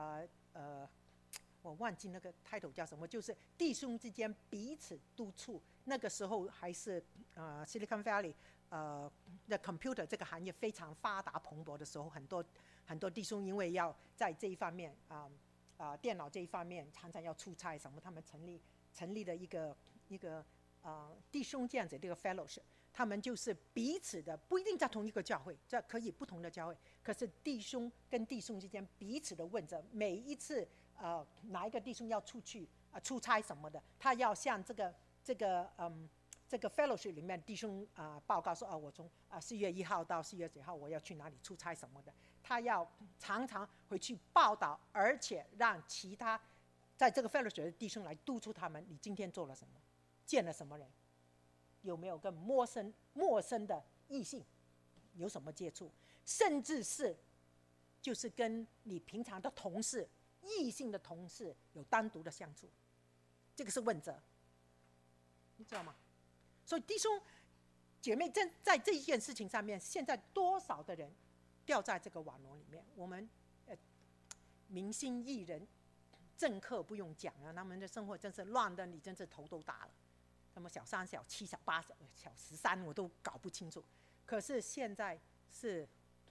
我忘记那个 title 叫什么，就是弟兄之间彼此督促。那个时候还是Silicon Valley的 computer 这个行业非常发达蓬勃的时候，很多弟兄因为要在这一方面电脑这一方面常常要出差什么，他们成立了一个弟兄这样子的一个 fellowship。他们就是彼此的，不一定在同一个教会，这可以不同的教会，可是弟兄跟弟兄之间彼此的问着，每一次哪一个弟兄要出去出差什么的，他要向这个 fellowship 里面弟兄报告说我从4月1号到4月几号我要去哪里出差什么的，他要常常回去报道，而且让其他在这个 fellowship 的弟兄来督促他们，你今天做了什么，见了什么人，有没有跟陌生的异性有什么接触，甚至是就是跟你平常的同事异性的同事有单独的相处， 这个是问责，你知道吗？所以弟兄姐妹在这一件事情上面，现在多少的人掉在这个网络里面？我们明星艺人、政客不用讲了，他们的生活真是乱的，你真是头都大了。什么小3、小7、小8、小13，我都搞不清楚。可是现在是，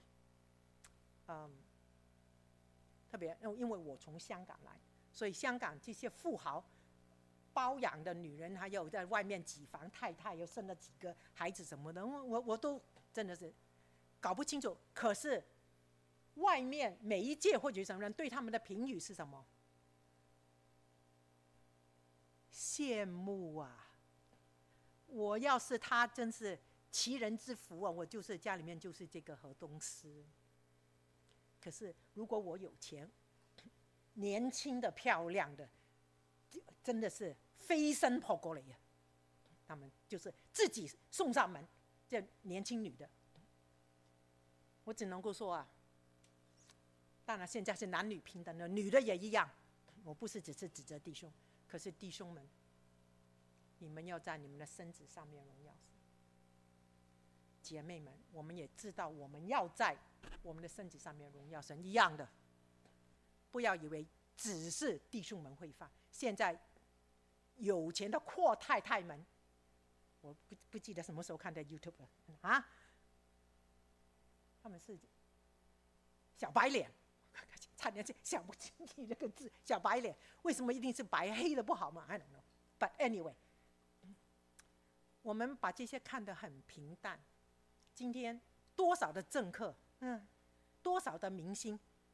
特别因为我从香港来，所以香港这些富豪包养的女人，还有在外面几房太太，又生了几个孩子什么的，我都真的是搞不清楚。可是外面每一届或者什么人对他们的评语是什么？羡慕啊！我要是他，真是其人之福啊！我就是家里面就是这个河东狮。可是如果我有钱，年轻的漂亮的，真的是飞身跑过来呀！他们就是自己送上门，这年轻女的，我只能够说啊，当然现在是男女平等的，女的也一样。我不是只是指责弟兄，可是弟兄们，你们要在你们的身子上面荣耀神。姐妹们，我们也知道我们要在我们的身子上面荣耀神一样的，不要以为只是弟兄们会犯。现在有钱的阔太太们，我不记得什么时候看的 YouTube 了啊，他们是小白脸，差点想不清你这个字，小白脸为什么一定是白黑的不好嘛 ？I don't know. But anyway， 我们把这些看得很平淡。今天多少的政客，多少的明星，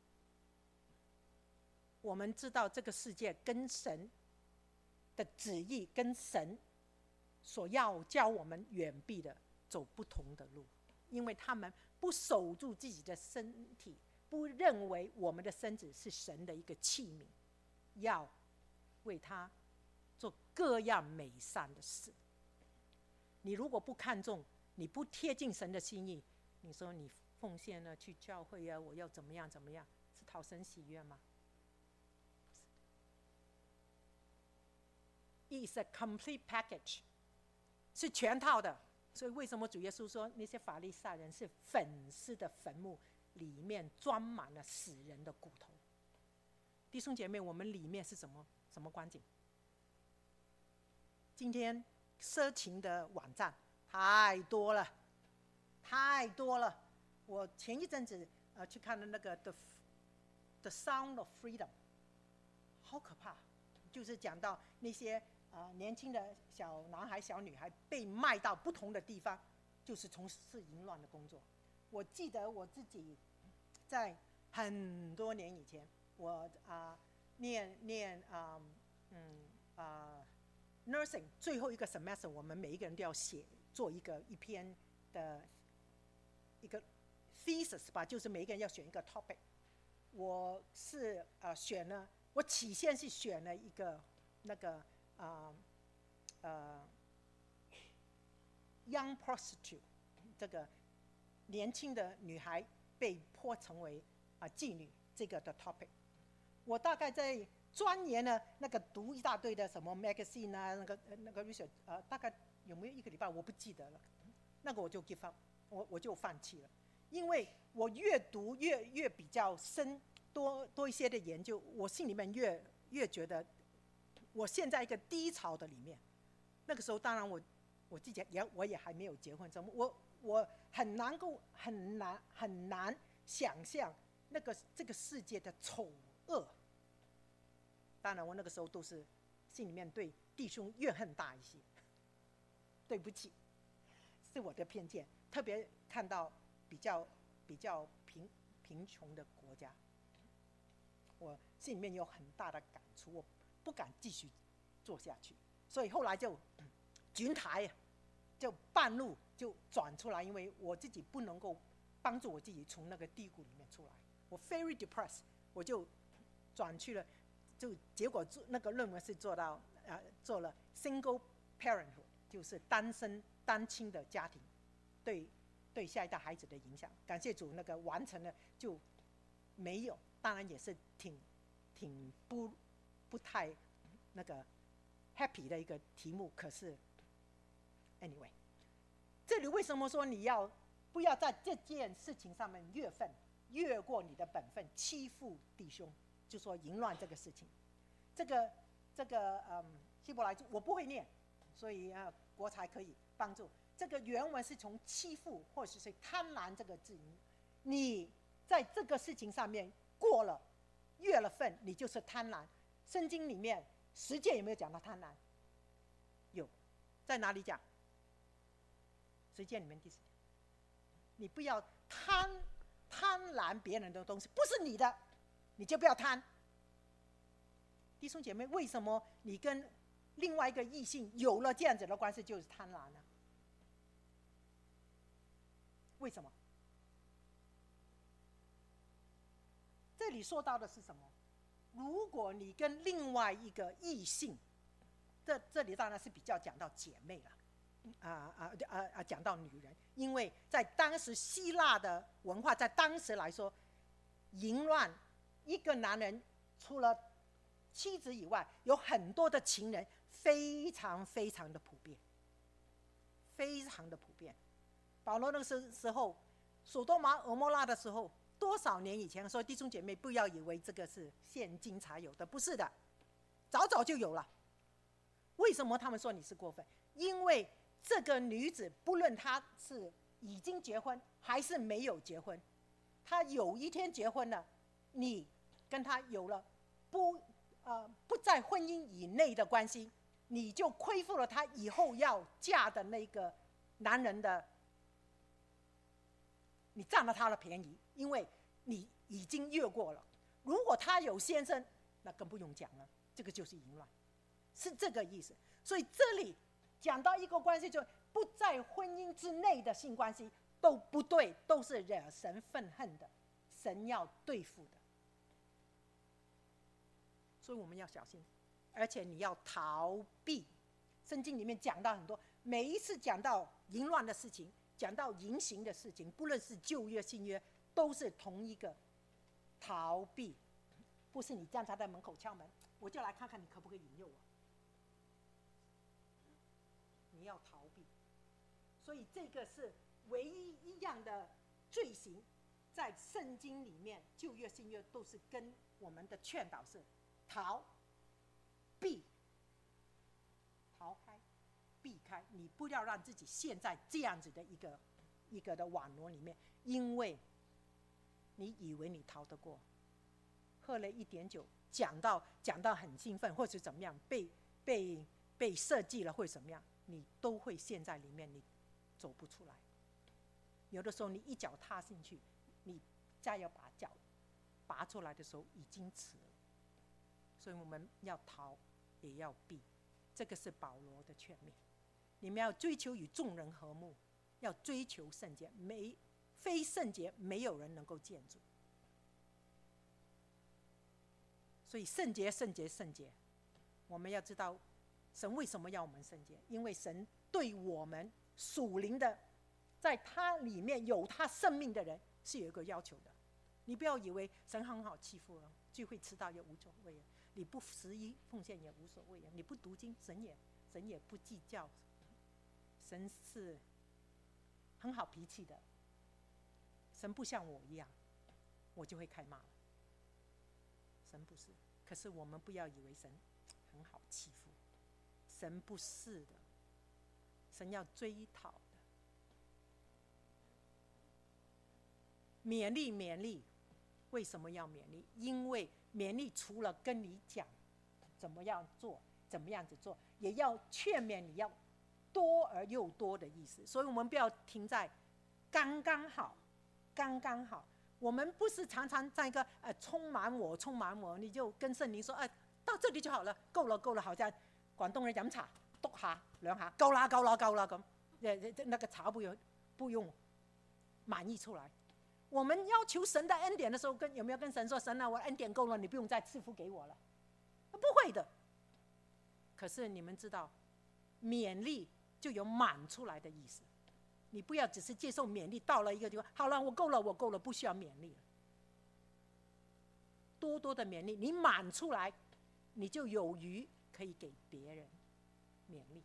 我们知道这个世界跟神的旨意，跟神所要教我们远避的走不同的路，因为他们不守住自己的身体，不认为我们的身子是神的一个器皿，要为他做各样美善的事。你如果不看重，你不贴近神的心意，你说你奉献了去教会啊，我要怎么样怎么样，是讨神喜悦吗？ It's a complete package， 是全套的。所以为什么主耶稣说那些法利赛人是粉丝的坟墓，里面装满了死人的骨头？弟兄姐妹，我们里面是什么光景？今天色情的网站太多了，太多了。我前一阵子去看的那个 The Sound of Freedom， 好可怕，就是讲到那些年轻的小男孩、小女孩被卖到不同的地方，就是从事淫乱的工作。我记得我自己在很多年以前，我念nursing 最后一个 semester， 我们每一个人都要做一篇的一个 thesis 吧，就是每一个人要选一个 topic。我是选了，我起先是选了一个那个young prostitute， 这个年轻的女孩被迫成为妓女这个的 topic。我大概在钻研了那个读一大堆的什么 magazine 啊，那个 research， 大概有没有1个礼拜我不记得了，那个我就 give up， 我就放弃了，因为我越读越比较深，多一些的研究，我心里面越觉得我现在一个低潮的里面。那个时候当然我自己我也还没有结婚，我很难想象这个世界的丑恶。当然我那个时候都是心里面对弟兄怨恨大一些，对不起，是我的偏见。特别看到比较贫穷的国家，我心里面有很大的感触，我不敢继续做下去，所以后来就转台，就半路就转出来，因为我自己不能够帮助我自己从那个低谷里面出来，我 very depressed， 我就转去了。就结果那个论文是做了 single parenthood， 就是单亲的家庭对下一代孩子的影响。感谢主，那个完成了就没有，当然也是挺不太那个 happy 的一个题目。可是 anyway， 这里为什么说你不要在这件事情上面越过你的本分，欺负弟兄，就说淫乱这个事情。这个希伯来书我不会念，所以国才可以帮助。这个原文是从欺负或者是贪婪这个字，你在这个事情上面越了分，你就是贪婪。圣经里面10诫有没有讲到贪婪？有，在哪里讲？10诫里面第10诫，你不要贪婪别人的东西，不是你的，你就不要贪。弟兄姐妹，为什么你跟另外一个异性有了这样子的关系就是贪婪呢？为什么？这里说到的是什么？如果你跟另外一个异性，这里当然是比较讲到姐妹了，讲到女人，因为在当时希腊的文化，在当时来说，淫乱，一个男人除了妻子以外，有很多的情人，非常非常的普遍，非常的普遍。保罗那个时候，索多玛蛾摩拉的时候，多少年以前，所以弟兄姐妹不要以为这个是现今才有的，不是的，早早就有了。为什么他们说你是过分？因为这个女子，不论她是已经结婚还是没有结婚，她有一天结婚了，你跟她有了不在婚姻以内的关系，你就亏负了她以后要嫁的那个男人的，你占了他的便宜，因为你已经越过了。如果他有先生，那更不用讲了，这个就是淫乱，是这个意思。所以这里讲到一个关系，就不在婚姻之内的性关系都不对，都是惹神愤恨的，神要对付的。所以我们要小心，而且你要逃避。圣经里面讲到很多，每一次讲到淫乱的事情，讲到淫行的事情，不论是旧约新约，都是同一个逃避。不是你站在门口敲门，我就来看看你可不可以引诱我，你要逃避。所以这个是唯一一样的罪行，在圣经里面旧约新约都是跟我们的劝导是逃避，逃开避开，你不要让自己陷在这样子的一个的网罗里面，因为你以为你逃得过，喝了一点酒，讲到很兴奋，或者怎么样，被设计了会怎么样，你都会陷在里面，你走不出来。有的时候你一脚踏进去，你再要把脚拔出来的时候已经迟了。所以我们要逃也要避，这个是保罗的劝勉。你们要追求与众人和睦，要追求圣洁，非圣洁没有人能够见主。所以圣洁圣洁圣洁，我们要知道神为什么要我们圣洁，因为神对我们属灵的，在他里面有他生命的人是有一个要求的。你不要以为神很好欺负了，聚会迟到也无所谓，你不11奉献也无所谓，你不读经神也不计较。神是很好脾气的，神不像我一样，我就会开骂了。神不是，可是我们不要以为神很好欺负，神不是的，神要追讨的。勉励勉励，为什么要勉励？因为勉励除了跟你讲怎么样做，怎么样子做，也要劝勉你要多而又多的意思。所以我们不要停在刚刚好，刚刚好。我们不是常常在一个充满我，你就跟圣灵说，到这里就好了，够了，好像广东人飲茶，督下兩下，夠啦咁，那個茶不用滿意出來。我們要求神的恩典的時候，有沒有跟神說，神啊，我恩典夠了，你不用再賜福給我了？不會的。可是你們知道，勉勵就有滿出來的意思。你不要只是接受勉勵，到了一個地方，好了，我夠了，不需要勉勵了。多多的勉勵，你滿出來，你就有餘可以給別人。 勉励，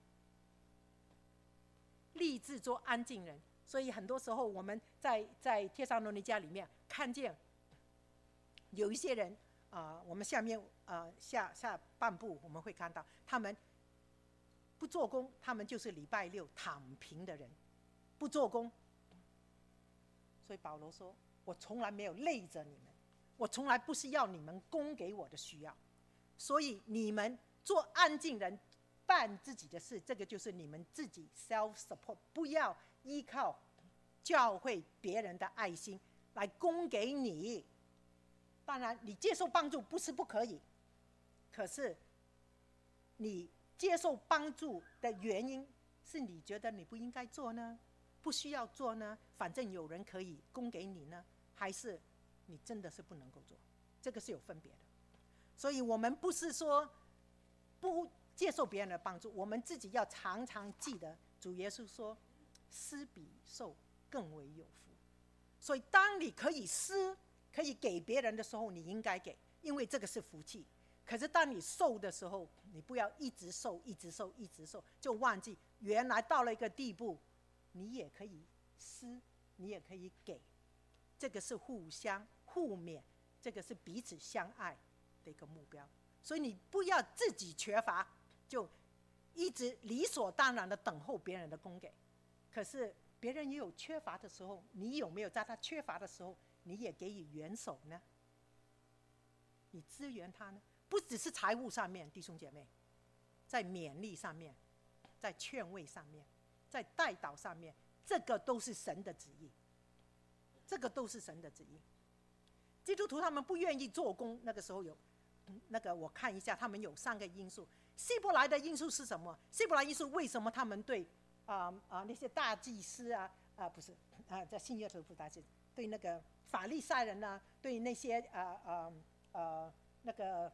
立志做安静人。所以很多时候我们在帖撒罗尼迦里面看见有一些人我们下面下半部我们会看到他们不做工，他们就是礼拜六躺平的人，不做工。所以保罗说，我从来没有累着你们，我从来不是要你们供给我的需要，所以你们做安静人，办自己的事，这个就是你们自己 self support， 不要依靠教会别人的爱心来供给你。当然你接受帮助不是不可以，可是你接受帮助的原因是你觉得你不应该做呢，不需要做呢，反正有人可以供给你呢，还是你真的是不能够做，这个是有分别的。所以我们不是说不接受别人的帮助，我们自己要常常记得主耶稣说施比受更为有福。所以当你可以施可以给别人的时候，你应该给，因为这个是福气。可是当你受的时候，你不要一直受一直受一直受，就忘记原来到了一个地步你也可以施，你也可以给，这个是互相互勉，这个是彼此相爱的一个目标。所以你不要自己缺乏就一直理所当然的等候别人的供给，可是别人也有缺乏的时候，你有没有在他缺乏的时候你也给予援手呢？你支援他呢？不只是财务上面，弟兄姐妹，在勉励上面，在劝慰上面，在代祷上面，这个都是神的旨意，这个都是神的旨意。基督徒他们不愿意做工，那个时候有那个我看一下，他们有3个因素。希伯来的因素是什么？希伯来因素为什么他们对那些大祭司不是在新约头不大祭司，对那个法利赛人啊，对那些那个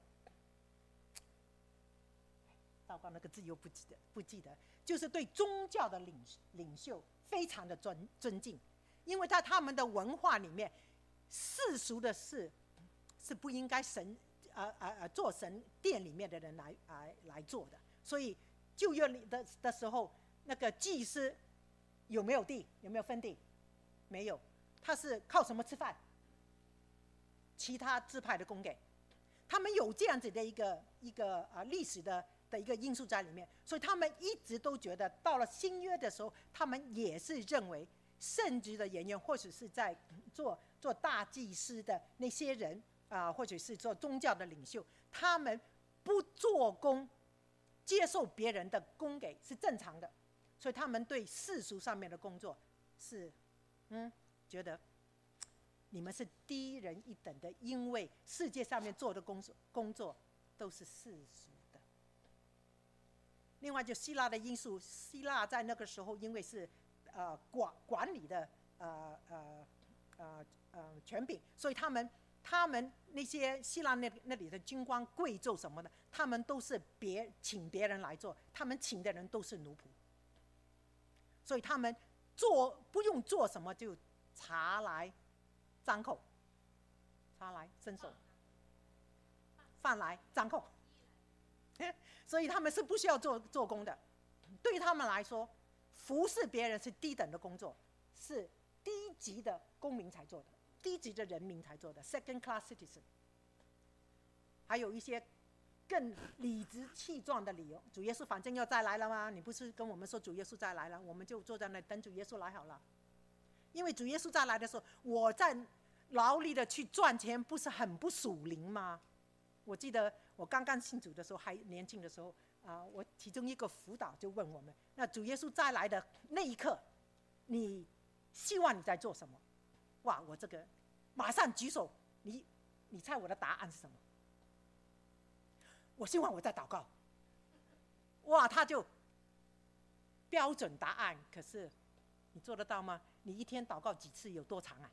糟糕，那个字又不记得，就是对宗教的领袖非常的尊敬，因为在他们的文化里面，世俗的事是不应该做神殿里面的人来做的。所以旧约里的时候，那个祭司有没有地？有没有分地？没有，他是靠什么吃饭？其他支派的供给。他们有这样子的一个历史的一个因素在里面，所以他们一直都觉得到了新约的时候，他们也是认为圣职的人员，或者是在做大祭司的那些人或者是做宗教的领袖，他们不做工，接受别人的供给是正常的，所以他们对世俗上面的工作是觉得你们是低人一等的，因为世界上面做的工作都是世俗的。另外就希腊的因素，希腊在那个时候因为是管理的权柄，所以他们那些希腊那里的军官贵胄什么的，他们都是请别人来做，他们请的人都是奴仆，所以他们不用做什么就茶来张口，茶来伸手，饭来张口，所以他们是不需要做工的。对他们来说，服侍别人是低等的工作，是低级的公民才做的，低级的人民才做的 second class citizen。 还有一些更理直气壮的理由，主耶稣反正要再来了吗？你不是跟我们说主耶稣再来了，我们就坐在那等主耶稣来好了。因为主耶稣再来的时候，我在劳力的去赚钱，不是很不属灵吗？我记得我刚刚信主的时候，还年轻的时候我其中一个辅导就问我们，那主耶稣再来的那一刻，你希望你在做什么？哇，我这个马上举手，你猜我的答案是什么？我希望我在祷告。哇，他就标准答案，可是你做得到吗？你一天祷告几次，有多长啊？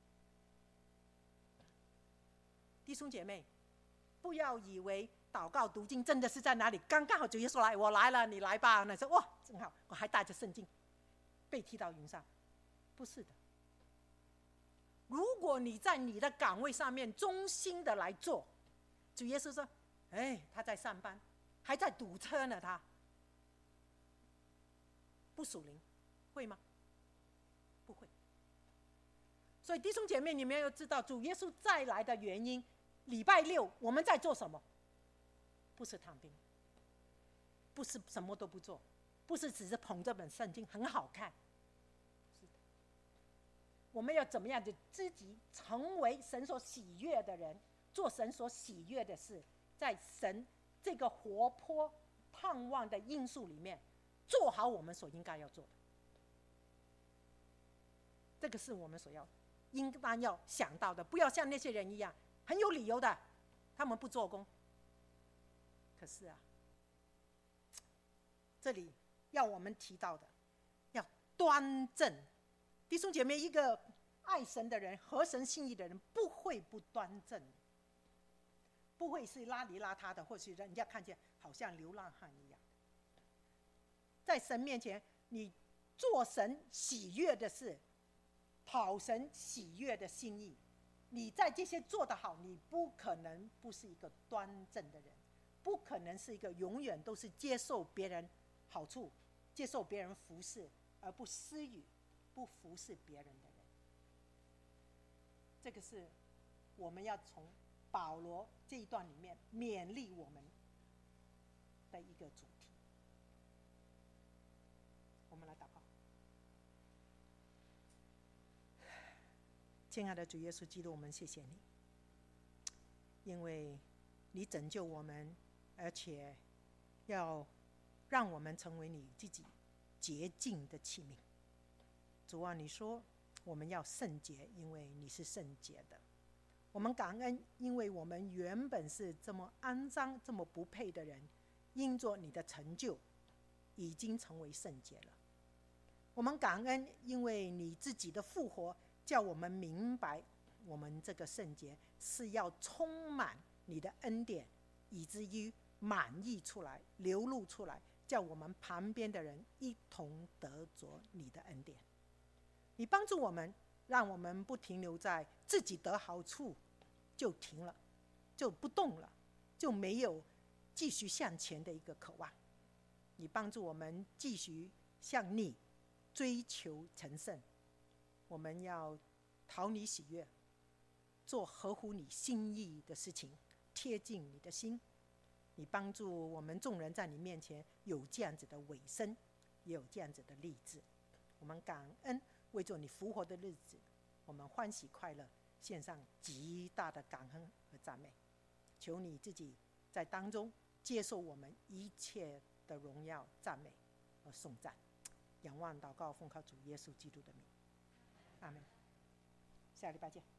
弟兄姐妹，不要以为祷告读经真的是在哪里刚好主耶稣来，我来了，你来吧。那说哇，正好我还带着圣经，被踢到云上，不是的。如果你在你的岗位上面忠心的来做，主耶稣说，他在上班，还在堵车呢， 不属灵，会吗？不会。所以弟兄姐妹，你们要知道主耶稣再来的原因。礼拜六我们在做什么？不是躺平，不是什么都不做，不是只是捧这本圣经很好看，是的。我们要怎么样的自己成为神所喜悦的人，做神所喜悦的事，在神这个活泼盼望的因素里面，做好我们所应该要做的。这个是我们所应当要想到的，不要像那些人一样很有理由的，他们不做工。可是啊，这里要我们提到的，要端正。弟兄姐妹，一个爱神的人、合神心意的人，不会不端正，不会是邋里邋遢的，或是人家看见好像流浪汉一样。在神面前，你做神喜悦的事，讨神喜悦的心意，你在这些做得好，你不可能不是一个端正的人，不可能是一个永远都是接受别人好处、接受别人服侍而不施予、不服侍别人的人。这个是我们要从保罗这一段里面勉励我们的一个主题。我们来祷告。亲爱的主耶稣基督，我们谢谢你，因为你拯救我们，而且要让我们成为你自己洁净的器皿。主啊，你说我们要圣洁，因为你是圣洁的。我们感恩，因为我们原本是这么肮脏、这么不配的人，因着你的成就，已经成为圣洁了。我们感恩，因为你自己的复活，叫我们明白，我们这个圣洁是要充满你的恩典，以至于满溢出来、流露出来，叫我们旁边的人一同得着你的恩典。你帮助我们，让我们不停留在自己得好处就停了，就不动了，就没有继续向前的一个渴望。你帮助我们继续向你追求成圣，我们要讨你喜悦，做合乎你心意的事情，贴近你的心。你帮助我们众人在你面前有这样子的委身，也有这样子的励志。我们感恩，为着你复活的日子，我们欢喜快乐，献上极大的感恩和赞美。求你自己在当中接受我们一切的荣耀、赞美和颂赞。仰望祷告，奉靠主耶稣基督的名，阿们。下礼拜见。